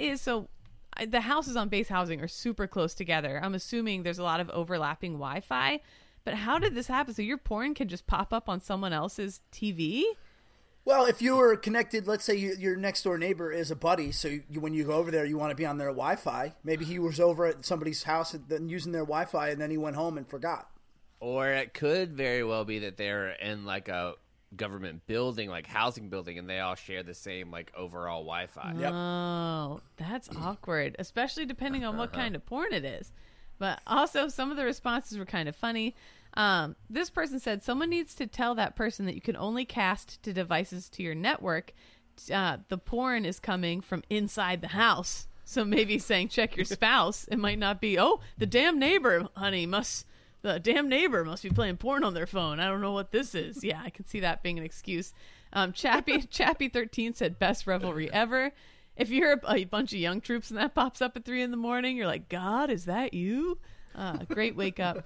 the houses on base housing are super close together. I'm assuming there's a lot of overlapping Wi-Fi. But how did this happen? So your porn can just pop up on someone else's TV?
Well, if you were connected, let's say your next door neighbor is a buddy, so when you go over there, you want to be on their Wi-Fi. Maybe he was over at somebody's house and then using their Wi-Fi, and then he went home and forgot.
Or it could very well be that they're in government building, like housing building, and they all share the same like overall Wi-Fi.
Yep.
Oh, that's awkward, especially depending on what kind of porn it is. But also, some of the responses were kind of funny. This person said, someone needs to tell that person that you can only cast to devices to your network. The porn is coming from inside the house. So maybe saying check your spouse. It might not be, oh, the damn neighbor, honey, the damn neighbor must be playing porn on their phone. I don't know what this is. Yeah, I can see that being an excuse. Chappie13 said, best revelry ever. If you're a bunch of young troops and that pops up at 3 a.m, you're like, God, is that you? Great wake up.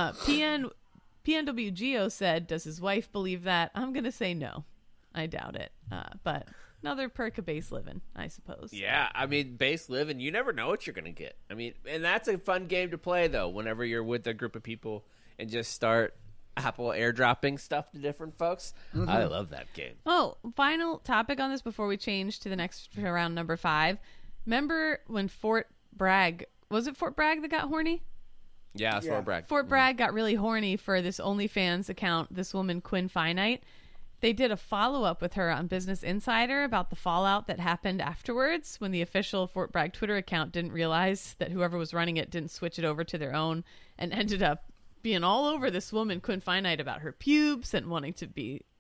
PNWGO said, does his wife believe that? I'm going to say no. I doubt it. But another perk of base living, I suppose.
Yeah, I mean, base living, you never know what you're going to get. I mean, and that's a fun game to play, though, whenever you're with a group of people and just start Apple airdropping stuff to different folks. Mm-hmm. I love that game.
Oh, final topic on this before we change to the next round, number 5. Remember when Fort Bragg that got horny?
Yeah, Fort Bragg.
Fort Bragg got really horny for this OnlyFans account, this woman, Quinn Finite. They did a follow-up with her on Business Insider about the fallout that happened afterwards when the official Fort Bragg Twitter account didn't realize that whoever was running it didn't switch it over to their own, and ended up being all over this woman, Quinn Finite, about her pubes and wanting to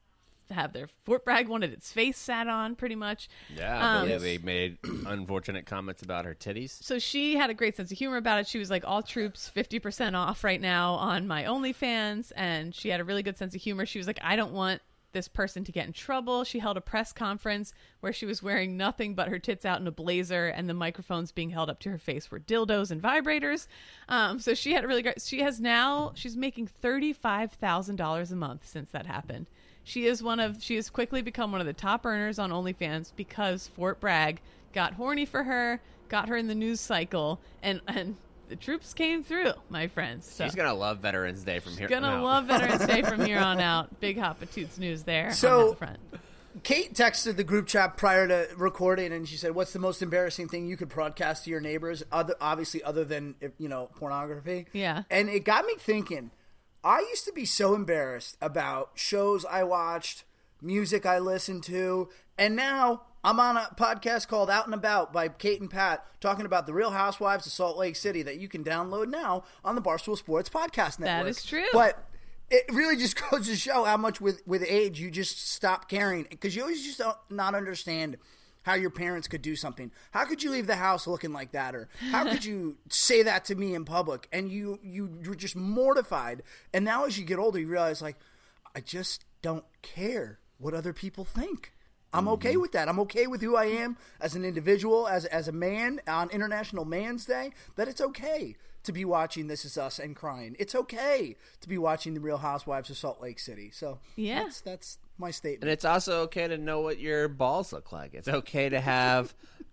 have their Fort Bragg wanted its face sat on, pretty much.
Yeah, they made unfortunate comments about her titties.
So she had a great sense of humor about it. She was like, all troops 50% off right now on my OnlyFans, and she had a really good sense of humor. She was like, I don't want this person to get in trouble. She held a press conference where she was wearing nothing but her tits out in a blazer, and the microphones being held up to her face were dildos and vibrators. So she had a really great, she's making $35,000 a month since that happened. She has quickly become one of the top earners on OnlyFans because Fort Bragg got horny for her, got her in the news cycle, and the troops came through, my friends. So.
She's going to love Veterans Day from here on out.
Going to love Veterans Day from here on out. Big Hot Patoots news there
so,
on that front.
Kate texted the group chat prior to recording, and she said, what's the most embarrassing thing you could broadcast to your neighbors, obviously other than, pornography?
Yeah.
And it got me thinking, I used to be so embarrassed about shows I watched, music I listened to, and now I'm on a podcast called Out and About by Kate and Pat talking about the Real Housewives of Salt Lake City that you can download now on the Barstool Sports Podcast Network.
That is true.
But it really just goes to show how much with age you just stop caring, because you always just don't not understand how your parents could do something. How could you leave the house looking like that? Or how could you say that to me in public? And you were just mortified. And now as you get older, you realize, like, I just don't care what other people think. I'm okay with that. I'm okay with who I am as an individual, as a man on International Man's Day, that it's okay to be watching This Is Us and crying. It's okay to be watching The Real Housewives of Salt Lake City. So
yeah,
that's my statement.
And it's also okay to know what your balls look like. It's okay to have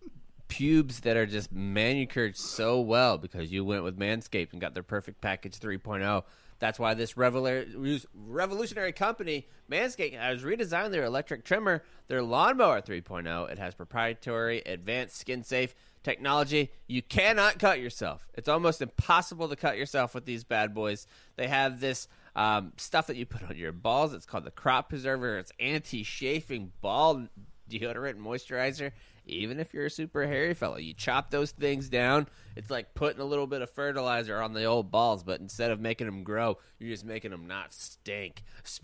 pubes that are just manicured so well because you went with Manscaped and got their Perfect Package 3.0. That's why this revolutionary company, Manscaped, has redesigned their electric trimmer, their Lawnmower 3.0. It has proprietary, advanced, skin-safe technology. You cannot cut yourself. It's almost impossible to cut yourself with these bad boys. They have this stuff that you put on your balls. It's called the Crop Preserver. It's anti-chafing ball deodorant and moisturizer. Even if you're a super hairy fella, you chop those things down. It's like putting a little bit of fertilizer on the old balls, but instead of making them grow, you're just making them not stink.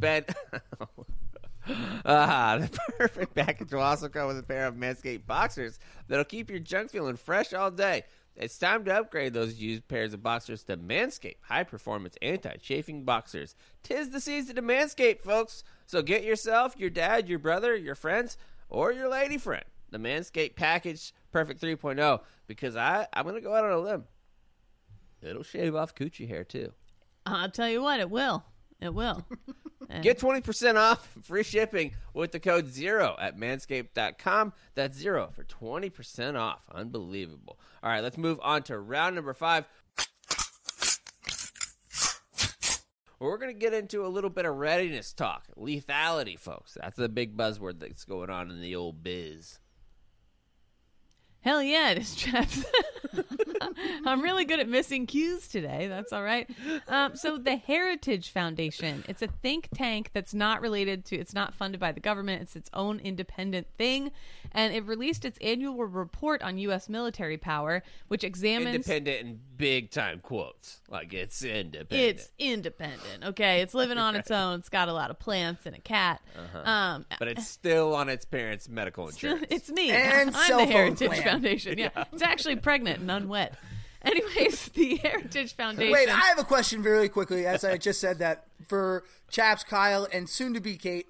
The Perfect Package will also come with a pair of Manscaped boxers that'll keep your junk feeling fresh all day. It's time to upgrade those used pairs of boxers to Manscaped high-performance anti-chafing boxers. 'Tis the season to Manscaped, folks. So get yourself, your dad, your brother, your friends, or your lady friend the Manscaped Package Perfect 3.0, because I'm going to go out on a limb. It'll shave off coochie hair, too.
I'll tell you what, it will. It will.
Get 20% off free shipping with the code ZERO at manscaped.com. That's ZERO for 20% off. Unbelievable. All right, let's move on to round number 5. We're going to get into a little bit of readiness talk. Lethality, folks. That's the big buzzword that's going on in the old biz.
Hell yeah, it is, Chaps. I'm really good at missing cues today. That's all right. So the Heritage Foundation, it's a think tank that's not related to, it's not funded by the government. It's its own independent thing. And it released its annual report on U.S. military power, which examines...
Independent in big time quotes. Like, it's independent.
It's independent, okay? It's living on its own. It's got a lot of plants and a cat.
But it's still on its parents' medical insurance.
It's me.
And
I'm
cell
the
phone
Heritage
plan.
Foundation. Yeah. It's actually pregnant and unwed. Anyways, the Heritage Foundation.
Wait, I have a question very quickly, as I just said that, for Chaps, Kyle, and soon-to-be Kate.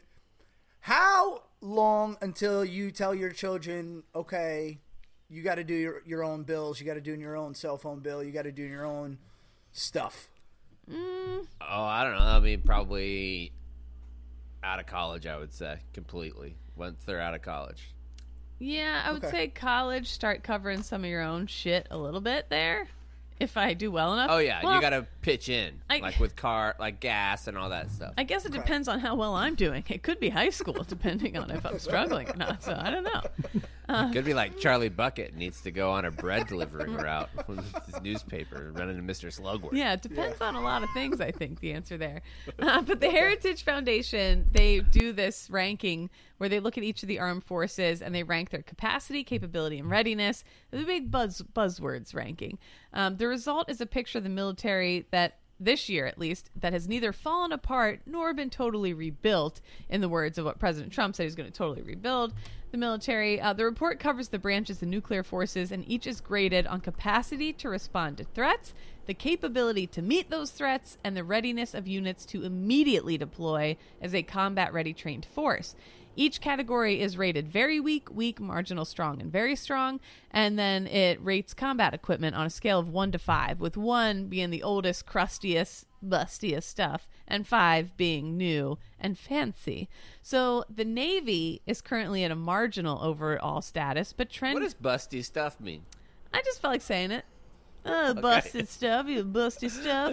How long until you tell your children, okay, you got to do your own bills, you got to do your own cell phone bill, you got to do your own stuff?
Oh, I don't know. I mean, probably out of college, I would say, completely. Once they're out of college.
Yeah, I would
Okay.
say college, start covering some of your own shit a little bit there. If I do well enough.
Oh, yeah.
Well,
You got to pitch in.
I-
Like with gas and all that stuff.
I guess it depends on how well I'm doing. It could be high school, depending on if I'm struggling or not. So I don't know.
It could be like Charlie Bucket needs to go on a bread delivery route with his newspaper, running to Mr. Slugworth.
Yeah, it depends on a lot of things, I think, the answer there. But the Heritage Foundation, they do this ranking where they look at each of the armed forces and they rank their capacity, capability, and readiness. It's a big buzzwords ranking. The result is a picture of the military that, this year at least, that has neither fallen apart nor been totally rebuilt, in the words of what President Trump said he's going to totally rebuild the military. The report covers the branches of nuclear forces, and each is graded on capacity to respond to threats, the capability to meet those threats, and the readiness of units to immediately deploy as a combat-ready trained force. Each category is rated very weak, weak, marginal, strong, and very strong. And then it rates combat equipment on a scale of 1 to 5, with 1 being the oldest, crustiest, bustiest stuff, and 5 being new and fancy. So the Navy is currently at a marginal overall status, but
What does busty stuff mean?
I just felt like saying it. Busted stuff, you busty stuff.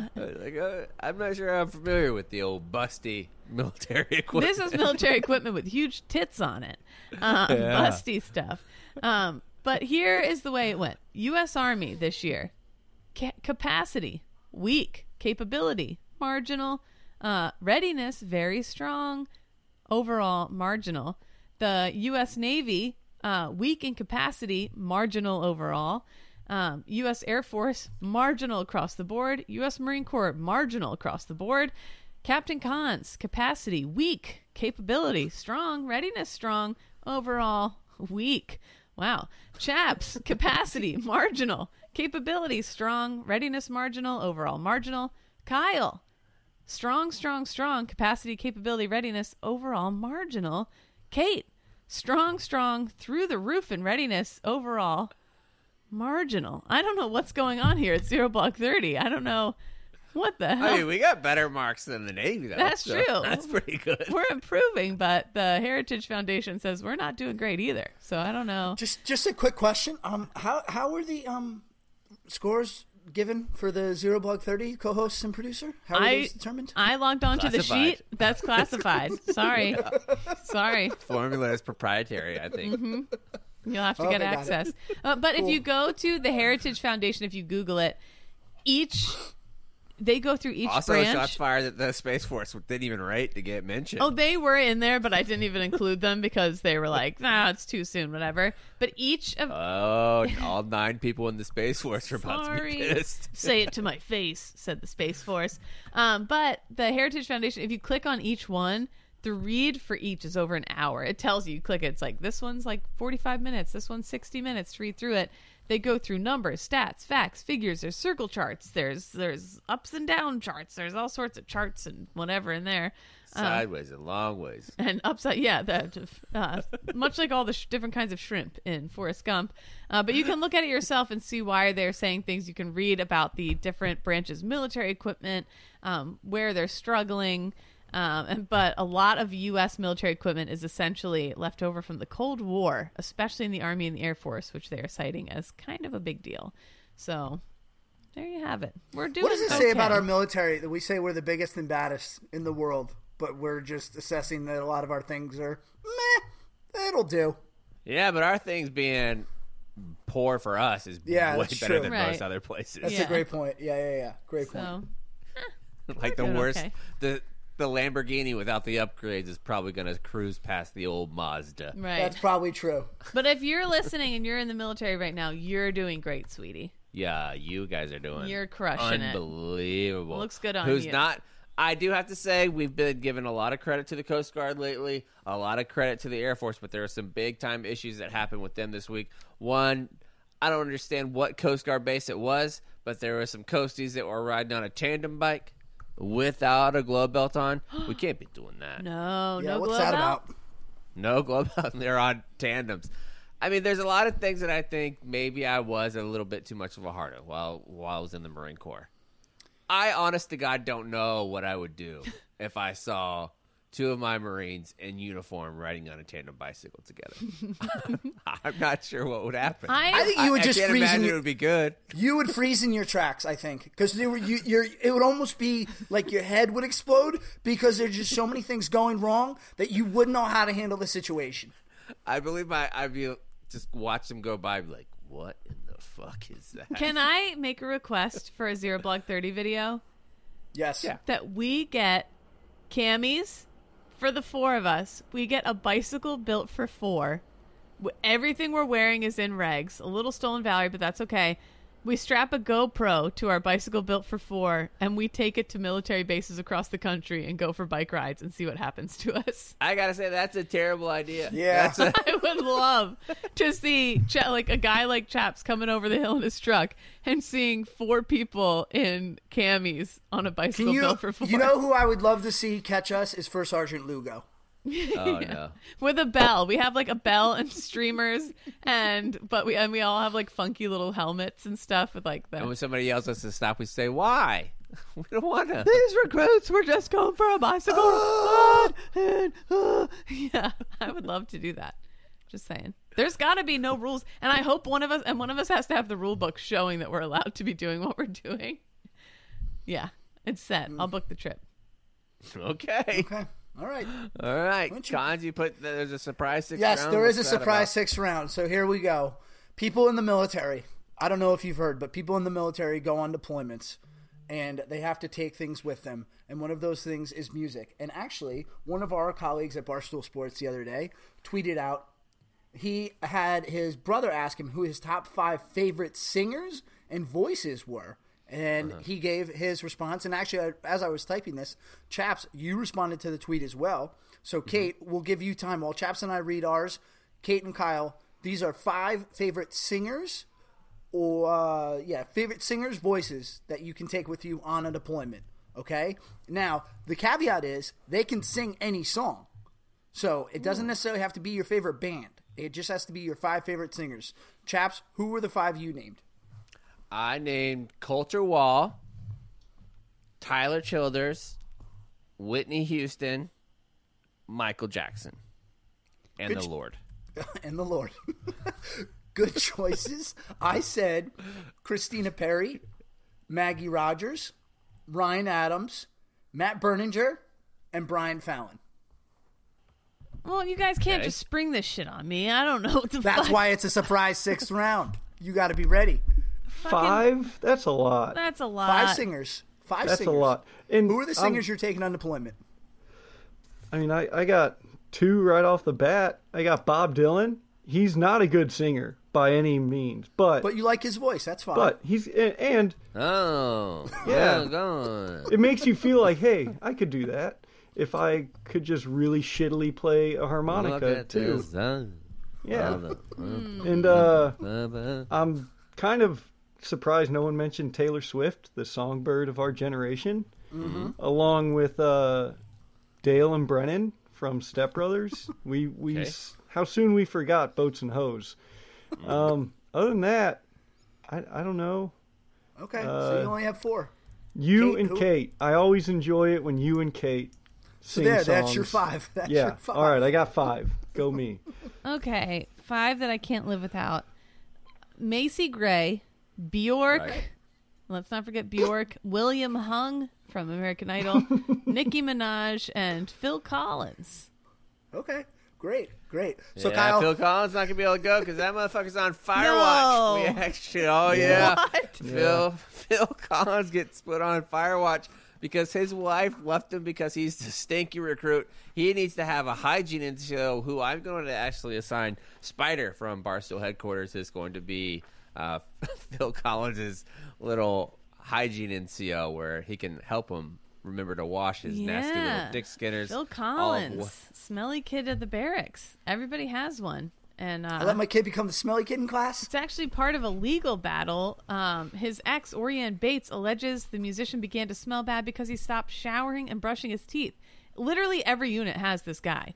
I'm not sure I'm familiar with the old busty military equipment.
This is military equipment with huge tits on it. Busty stuff. But here is the way it went. U.S. Army this year. Capacity, weak. Capability, marginal. Readiness, very strong. Overall, marginal. The U.S. Navy, weak in capacity, marginal overall. U.S. Air Force, marginal across the board. U.S. Marine Corps, marginal across the board. Captain Cons, capacity, weak. Capability, strong. Readiness, strong. Overall, weak. Wow. Chaps, capacity, marginal. Capability, strong. Readiness, marginal. Overall, marginal. Kyle, strong, strong, strong. Capacity, capability, readiness. Overall, marginal. Kate, strong, strong. Through the roof in readiness. Overall, marginal. I don't know what's going on here at 0 Block 30. I don't know what the hell.
I mean, we got better marks than the Navy, though.
That's
so
true.
That's pretty good.
We're improving, but the Heritage Foundation says we're not doing great either. So I don't know.
Just a quick question. How were the scores given for the 0 Block 30 co-hosts and producer? How were those determined?
I logged onto the
Classified.
sheet. That's classified. Sorry.
Formula is proprietary, I think.
Mm-hmm. You'll have to get
got it.
access. But if you go to the Heritage Foundation, if you Google it, they go through each
Also,
branch.
shots fired at the Space Force didn't even rate to get mentioned.
Oh, they were in there, but I didn't even include them because they were like, nah, it's too soon, whatever. But each of...
All 9 people in the Space Force are about to be pissed.
Say it to my face, said the Space Force. But the Heritage Foundation, if you click on each one, the read for each is over an hour. It tells you click it. It's like, this one's like 45 minutes. This one's 60 minutes to read through it. They go through numbers, stats, facts, figures. There's circle charts. There's ups and down charts. There's all sorts of charts and whatever in there.
Sideways and long ways.
And upside, yeah, much like all the different kinds of shrimp in Forrest Gump. But you can look at it yourself and see why they're saying things. You can read about the different branches, military equipment, where they're struggling. But a lot of U.S. military equipment is essentially left over from the Cold War, especially in the Army and the Air Force, which they are citing as kind of a big deal. So there you have it. We're doing
What does it
okay.
say about our military that we say we're the biggest and baddest in the world, but we're just assessing that a lot of our things are meh, it'll do.
Yeah, but our thing's being poor for us is
Yeah,
way
that's
better
true.
than
Right.
most other places.
That's
Yeah.
a great point. Yeah. Great point.
So
Like the
doing
worst,
okay.
the Lamborghini without the upgrades is probably going to cruise past the old Mazda.
right.
That's probably true.
But if you're listening and you're in the military right now, you're doing great, sweetie.
Yeah, you guys are doing
You're crushing it.
unbelievable.
Looks good on
Who's
you.
not? I do have to say we've been giving a lot of credit to the Coast Guard lately, a lot of credit to the Air Force, but there are some big time issues that happened with them this week. One, I don't understand what Coast Guard base it was, but there were some coasties that were riding on a tandem bike without a glow belt on. We can't be doing that.
No,
Yeah,
no
what's
glow
that
belt?
about?
No glow belt. They're on tandems. I mean, there's a lot of things that I think maybe I was a little bit too much of a hardo while I was in the Marine Corps. I, honest to God, don't know what I would do if I saw two of my Marines in uniform riding on a tandem bicycle together. I'm not sure what would happen.
I think you would just
I can't
freeze
imagine
in
it would be good.
You would freeze in your tracks, I think, because it would almost be like your head would explode because there's just so many things going wrong that you wouldn't know how to handle the situation.
I believe I'd be just watch them go by, and be like, what in the fuck is that?
Can I make a request for a Zero Block 30 video?
Yes.
Yeah.
That we get camis for the four of us. We get a bicycle built for four. Everything we're wearing is in regs. A little stolen value, but that's okay. We strap a GoPro to our bicycle built for four, and we take it to military bases across the country and go for bike rides and see what happens to us.
I gotta say, that's a terrible idea.
Yeah.
That's a,
I would love to see like a guy like Chaps coming over the hill in his truck and seeing four people in camis on a bicycle
Can you,
built for four.
you know who I would love to see catch us is First Sergeant Lugo.
oh, no.
With a bell. We have like a bell and streamers, but we all have like funky little helmets and stuff with like
And
the.
when somebody yells us to stop, we say, why? We don't want to.
These recruits were just going for a bicycle ride. Yeah, I would love to do that. Just saying. There's got to be no rules, and I hope one of us has to have the rule book showing that we're allowed to be doing what we're doing. Yeah, it's set. I'll book the trip.
Okay.
Okay. All right.
All right.
Don't you-
Cons, you put there's a surprise six
Yes,
round?
there is a
What's that
surprise
about?
sixth round. So here we go. People in the military. I don't know if you've heard, but people in the military go on deployments and they have to take things with them. And one of those things is music. And actually, one of our colleagues at Barstool Sports the other day tweeted out he had his brother ask him who his top 5 favorite singers and voices were. And he gave his response. And actually, as I was typing this, Chaps, you responded to the tweet as well. So, Kate, we'll give you time. While Chaps and I read ours, Kate and Kyle, these are 5 favorite singers favorite singers' voices that you can take with you on a deployment. Okay? Now, the caveat is they can sing any song. So, it doesn't necessarily have to be your favorite band. It just has to be your 5 favorite singers. Chaps, who were the 5 you named?
I named Coulter Wall, Tyler Childers, Whitney Houston, Michael Jackson, and
Good
the Lord.
And the Lord. Good choices. I said Christina Perri, Maggie Rogers, Ryan Adams, Matt Berninger, and Brian Fallon.
Well, you guys can't
Okay.
just spring this shit on me. I don't know what the
That's
fuck.
why it's a surprise 6th round. You got to be ready.
5? That's a lot.
That's a lot.
5 singers. 5
That's
singers.
a lot. And
Who are the singers you're taking on deployment?
I mean, I got 2 right off the bat. I got Bob Dylan. He's not a good singer by any means, but
But you like his voice. That's fine.
he's and
Oh,
Yeah.
well done.
it makes you feel like, hey, I could do that if I could just really shittily play a
Look
harmonica
at
too.
this, huh?
Yeah,
Mm.
and I'm kind of surprised no one mentioned Taylor Swift, the songbird of our generation, along with Dale and Brennan from Step Brothers.
Okay.
How soon we forgot Boats and Hoes. Other than that, I don't know.
Okay, so you only have 4.
You
Kate,
and
who?
Kate. I always enjoy it when you and Kate
So
sing
there,
songs.
that's your 5. That's
Yeah.
your 5.
All right, I got 5. Go me.
Okay, 5 that I can't live without. Macy Gray, Bjork.
Right.
Let's not forget Bjork. William Hung from American Idol. Nicki Minaj and Phil Collins.
Okay. Great. So
Yeah,
Kyle,
Phil Collins not gonna be able to go because that motherfucker's on Firewatch.
No.
We actually, yeah.
What?
Phil Collins gets put on Firewatch because his wife left him because he's the stinky recruit. He needs to have a hygiene NCO who I'm going to actually assign. Spider from Barstool headquarters is going to be Phil Collins' little hygiene NCO where he can help him remember to wash his nasty little dick skinners.
Phil Collins, smelly kid of the barracks. Everybody has one. And
I let my kid become the smelly kid in class.
it's actually part of a legal battle. His ex, Orianne Bates, alleges the musician began to smell bad because he stopped showering and brushing his teeth. Literally every unit has this guy.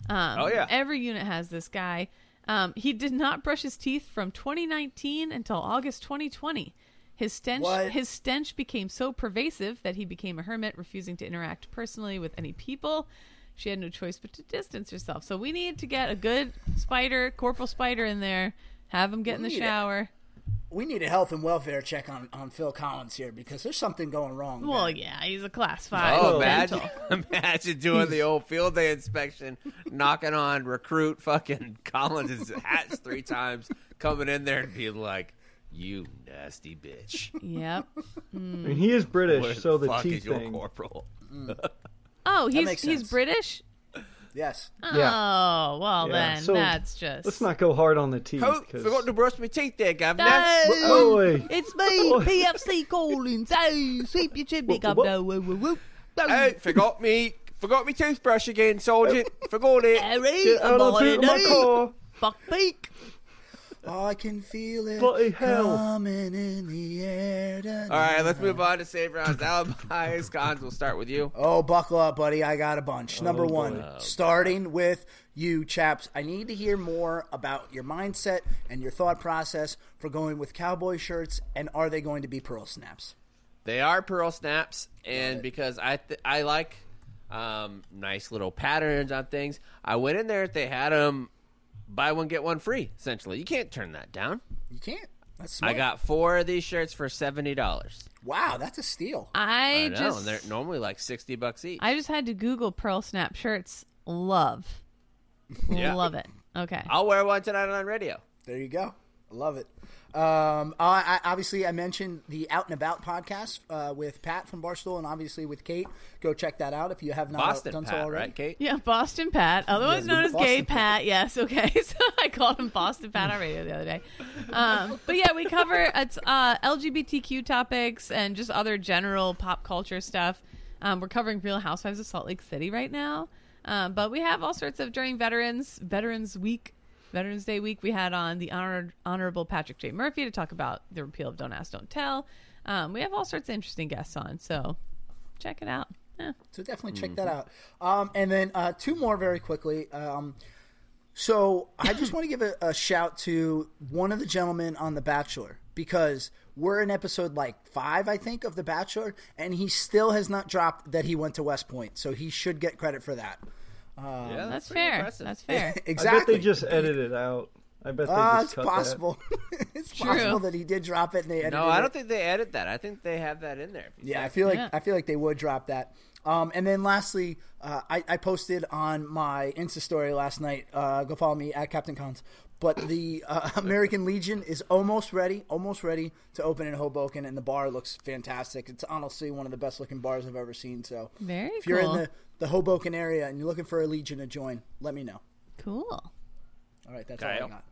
Every unit has this guy. He did not brush his teeth from 2019 until August 2020. His stench became so pervasive that he became a hermit, refusing to interact personally with any people. She had no choice but to distance herself. So we need to get a good Corporal Spider in there, have him get in the shower.
We need a health and welfare check on Phil Collins here because there's something going wrong.
Well,
there.
yeah, he's a class 5.
Oh,
dental.
imagine doing the old field day inspection, knocking on recruit fucking Collins' hats 3 times, coming in there and being like, "You nasty bitch."
Yep.
And he is British,
Where
so the
fuck
teeth
is your
thing.
corporal?
Oh,
makes
he's
sense.
British?
Yes.
Yeah.
Oh, well
Yeah,
then,
so
that's just...
Let's not go hard on the teeth.
Oh,
'cause-
forgot to brush my teeth there, Governor.
Oh, wait.
It's me, PFC Collins. Hey, sweep your chimney, Governor. Woo, woo, woo.
Hey, forgot me toothbrush again, Sergeant. Forgot it.
Harry,
Get out of the boot of my car.
Buckbeak.
Oh, I can feel it
Bloody hell.
coming in the air tonight.
All right, let's move on to save rounds. Alibis, Cons, we'll start with you.
Oh, buckle up, buddy. I got a bunch. Number one, starting with you, chaps. I need to hear more about your mindset and your thought process for going with cowboy shirts, and are they going to be pearl snaps?
They are pearl snaps, and because I like nice little patterns on things, I went in there. They had them buy one get one free. Essentially, you can't turn that down.
You can't. That's smart.
I got 4 of these shirts for $70.
Wow, that's a steal.
I know, and they're normally like $60 each.
I just had to Google pearl snap shirts. Love it. Okay.
I'll wear one tonight on radio.
There you go. I love it. Obviously, I mentioned the Out and About podcast with Pat from Barstool and obviously with Kate. Go check that out if you have not
Boston
done so
Pat,
already.
right, Kate?
Yeah, Boston Pat, otherwise known as
Boston
Gay
Pat.
Pat. Yes, okay. So I called him Boston Pat on radio the other day. But yeah, we cover LGBTQ topics and just other general pop culture stuff. We're covering Real Housewives of Salt Lake City right now. But we have all sorts of, during Veterans Day week, we had on the Honorable Patrick J. Murphy to talk about the repeal of Don't Ask, Don't Tell. We have all sorts of interesting guests on, so check it out. Yeah.
So definitely check that out. And then 2 more very quickly. So I just want to give a shout to one of the gentlemen on The Bachelor because we're in episode 5, I think, of The Bachelor, and he still has not dropped that he went to West Point. So he should get credit for that.
Yeah,
That's
pretty
fair.
impressive.
That's fair.
Exactly.
I bet they just edited it out. I bet they just
it's
cut
possible. It's
True.
possible that he did drop it and they edited
No, I
it.
don't think they added that. I think they have that in there.
Yeah, I feel like they would drop that. And then lastly, I posted on my Insta story last night. Go follow me at Captain Cons. But the American Legion is almost ready to open in Hoboken, and the bar looks fantastic. It's honestly one of the best looking bars I've ever seen. So
Very
if you're
cool.
in the Hoboken area and you're looking for a Legion to join, let me know.
Cool.
All right, that's
Kyle?
all I got.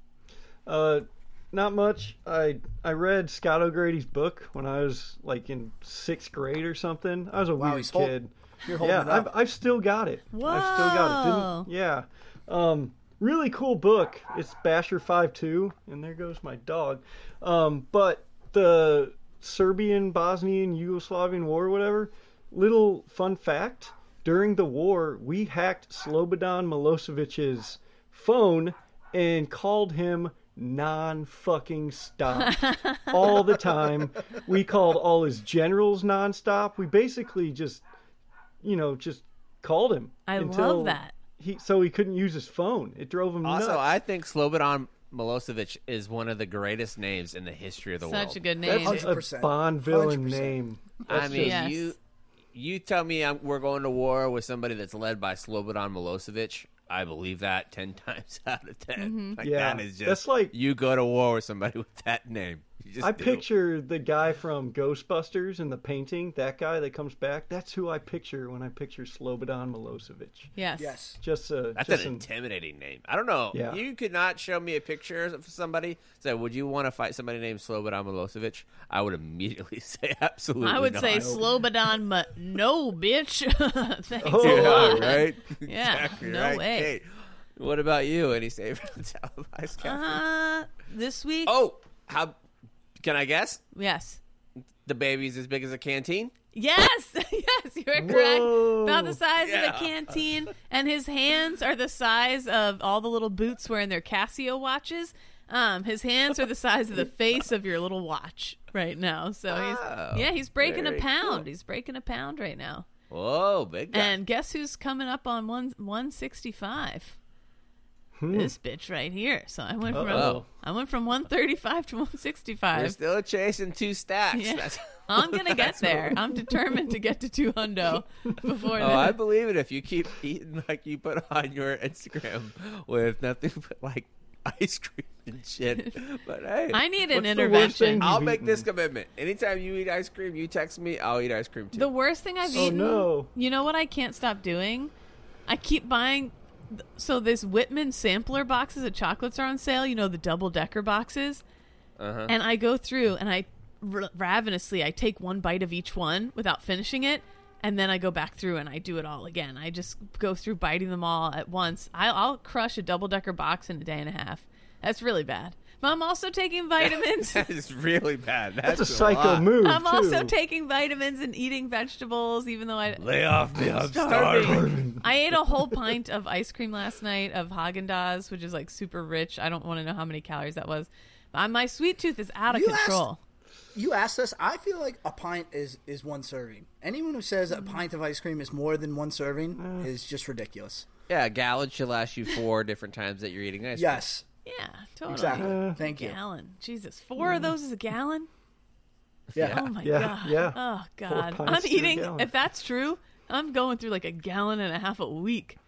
Not much. I read Scott O'Grady's book when I was in 6th grade or something. I was a weird
he's
kid.
You're holding it up.
I've still got it. I've still got it. Really cool book. It's Basher 5-2, and there goes my dog. But the Serbian, Bosnian, Yugoslavian war or whatever, little fun fact, during the war, we hacked Slobodan Milosevic's phone and called him non-fucking stop all the time. We called all his generals non-stop. We basically just called him.
I
until
love that.
So he couldn't use his phone. It drove him nuts.
Also, I think Slobodan Milosevic is one of the greatest names in the history of the world.
Such a good
That's
name.
100%.
a Bond villain
100%.
name.
I
That's
mean,
Yes.
you tell me we're going to war with somebody that's led by Slobodan Milosevic. I believe that 10 times out of 10. Like,
Yeah,
that is just,
that's like-
you go to war with somebody with that name. You just
I
do.
picture the guy from Ghostbusters in the painting, that guy that comes back. That's who I picture when I picture Slobodan Milosevic.
Yes.
Yes.
Just
That's
just
an intimidating name. I don't know.
Yeah.
You could not show me a picture of somebody. Say, would you want to fight somebody named Slobodan Milosevic? I would immediately say absolutely
I would
not.
say Slobodan, but no, bitch. Thanks
Oh.
a
Yeah,
lot.
right?
Yeah,
Exactly
no
right.
way.
Kate, what about you? Any favorites? Televised Cafe?
This week?
Oh, how can I guess?
Yes.
The baby's as big as a canteen?
Yes, yes, you're correct.
Whoa.
About the size of
Yeah.
a canteen, and his hands are the size of all the little boots wearing their Casio watches. His hands are the size of the face of your little watch right now. So he's breaking a
very
pound.
cool.
He's breaking a pound right now.
Whoa, big guy.
And guess who's coming up on 165? This bitch right here. So I went
Uh-oh.
from 135 to
We're
165.
still chasing 2 stacks.
Yeah.
That's-
I'm gonna get there. I'm determined to get to 200 before
Oh,
then.
I believe it if you keep eating like you put on your Instagram with nothing but like ice cream and shit. But hey,
I need an
What's the worst thing
intervention.
I'll
you've
make
eaten?
this commitment. Anytime you eat ice cream, you text me, I'll eat ice cream too.
The worst thing I've
Oh,
eaten.
no.
You know what I can't stop doing? I keep buying. So this Whitman sampler boxes of chocolates are on sale. You know, the double-decker boxes.
Uh-huh.
And I go through and I ravenously I take one bite of each one without finishing it, and then I go back through and I do it all again. I just go through biting them all at once. I'll crush a double-decker box in a day and a half. That's really bad. But I'm also taking vitamins.
That is really bad.
That's a
a
psycho
lot.
move,
I'm
too.
also taking vitamins and eating vegetables, even though I
Lay off me, I'm
starving.
starving.
I ate a whole pint of ice cream last night of Haagen-Dazs, which is like super rich. I don't want to know how many calories that was. My sweet tooth is out of
You
control.
You asked us. I feel like a pint is one serving. Anyone who says a pint of ice cream is more than one serving is just ridiculous.
Yeah, a gallon should last you 4 different times that you're eating ice cream.
Yes,
Yeah, totally.
exactly. Thank you.
Gallon. Jesus. 4 of those is a gallon?
Yeah.
Oh my
Yeah,
God.
yeah.
Oh
4
God.
pints
I'm
to a
eating,
gallon.
if that's true, I'm going through like a gallon and a half a week.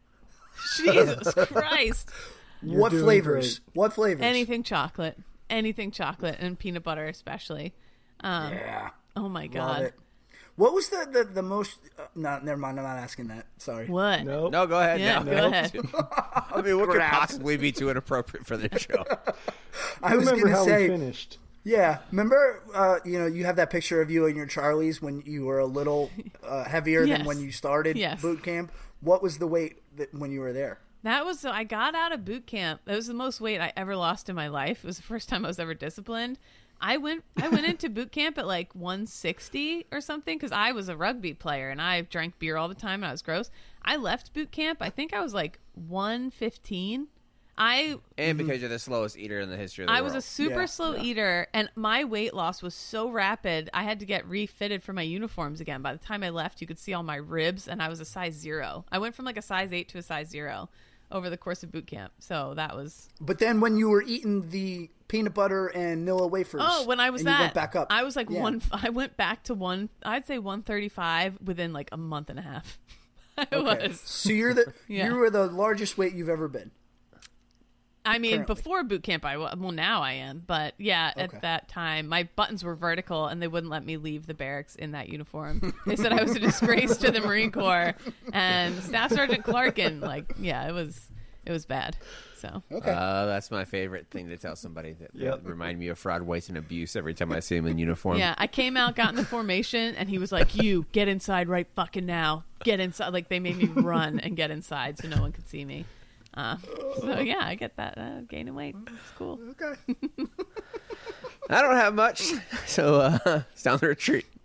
Jesus Christ.
What
doing
flavors?
great.
What flavors?
Anything chocolate. Anything chocolate and peanut butter especially.
Yeah.
Oh my
Love
God.
it. What was the most? No, never mind. I'm not asking that. Sorry.
What?
Nope.
No, go ahead.
Yeah,
now.
go ahead.
I mean, what could
Crap.
possibly be too inappropriate for this show?
I was
Remember
gonna
how
say.
we finished.
Yeah, remember, you have that picture of you and your Charlies when you were a little heavier
Yes.
than when you started
Yes.
boot camp. What was the weight when you were there?
That was so I got out of boot camp. That was the most weight I ever lost in my life. It was the first time I was ever disciplined. I went into boot camp at like 160 or something because I was a rugby player and I drank beer all the time and I was gross. I left boot camp. I think I was like 115.
And because you're the slowest eater in the history of the
I
world.
was a super
Yeah,
slow eater, and my weight loss was so rapid, I had to get refitted for my uniforms again. By the time I left, you could see all my ribs, and I was a size 0. I went from like a size 8 to a size 0 over the course of boot camp. So that was...
But then when you were eating the peanut butter and Nilla wafers,
Oh, when I was
and
that,
you went back up.
I was like
Yeah.
I went back to I'd say 135 within like a month and a half. I
Okay.
was.
So
Yeah.
you were the largest weight you've ever been.
I mean,
Currently.
before boot camp, now I am. But yeah,
Okay.
at that time, my buttons were vertical, and they wouldn't let me leave the barracks in that uniform. They said I was a disgrace to the Marine Corps. And Staff Sergeant Clarkin, it was bad. So
Okay.
That's my favorite thing to tell somebody that remind me of fraud, waste, and abuse every time I see him in uniform.
yeah, I came out, got in the formation, and he was like, "You get inside right fucking now. Get inside." Like they made me run and get inside so no one could see me. So yeah, I get that gaining weight. It's cool.
Okay.
I don't have much, so it's down the retreat.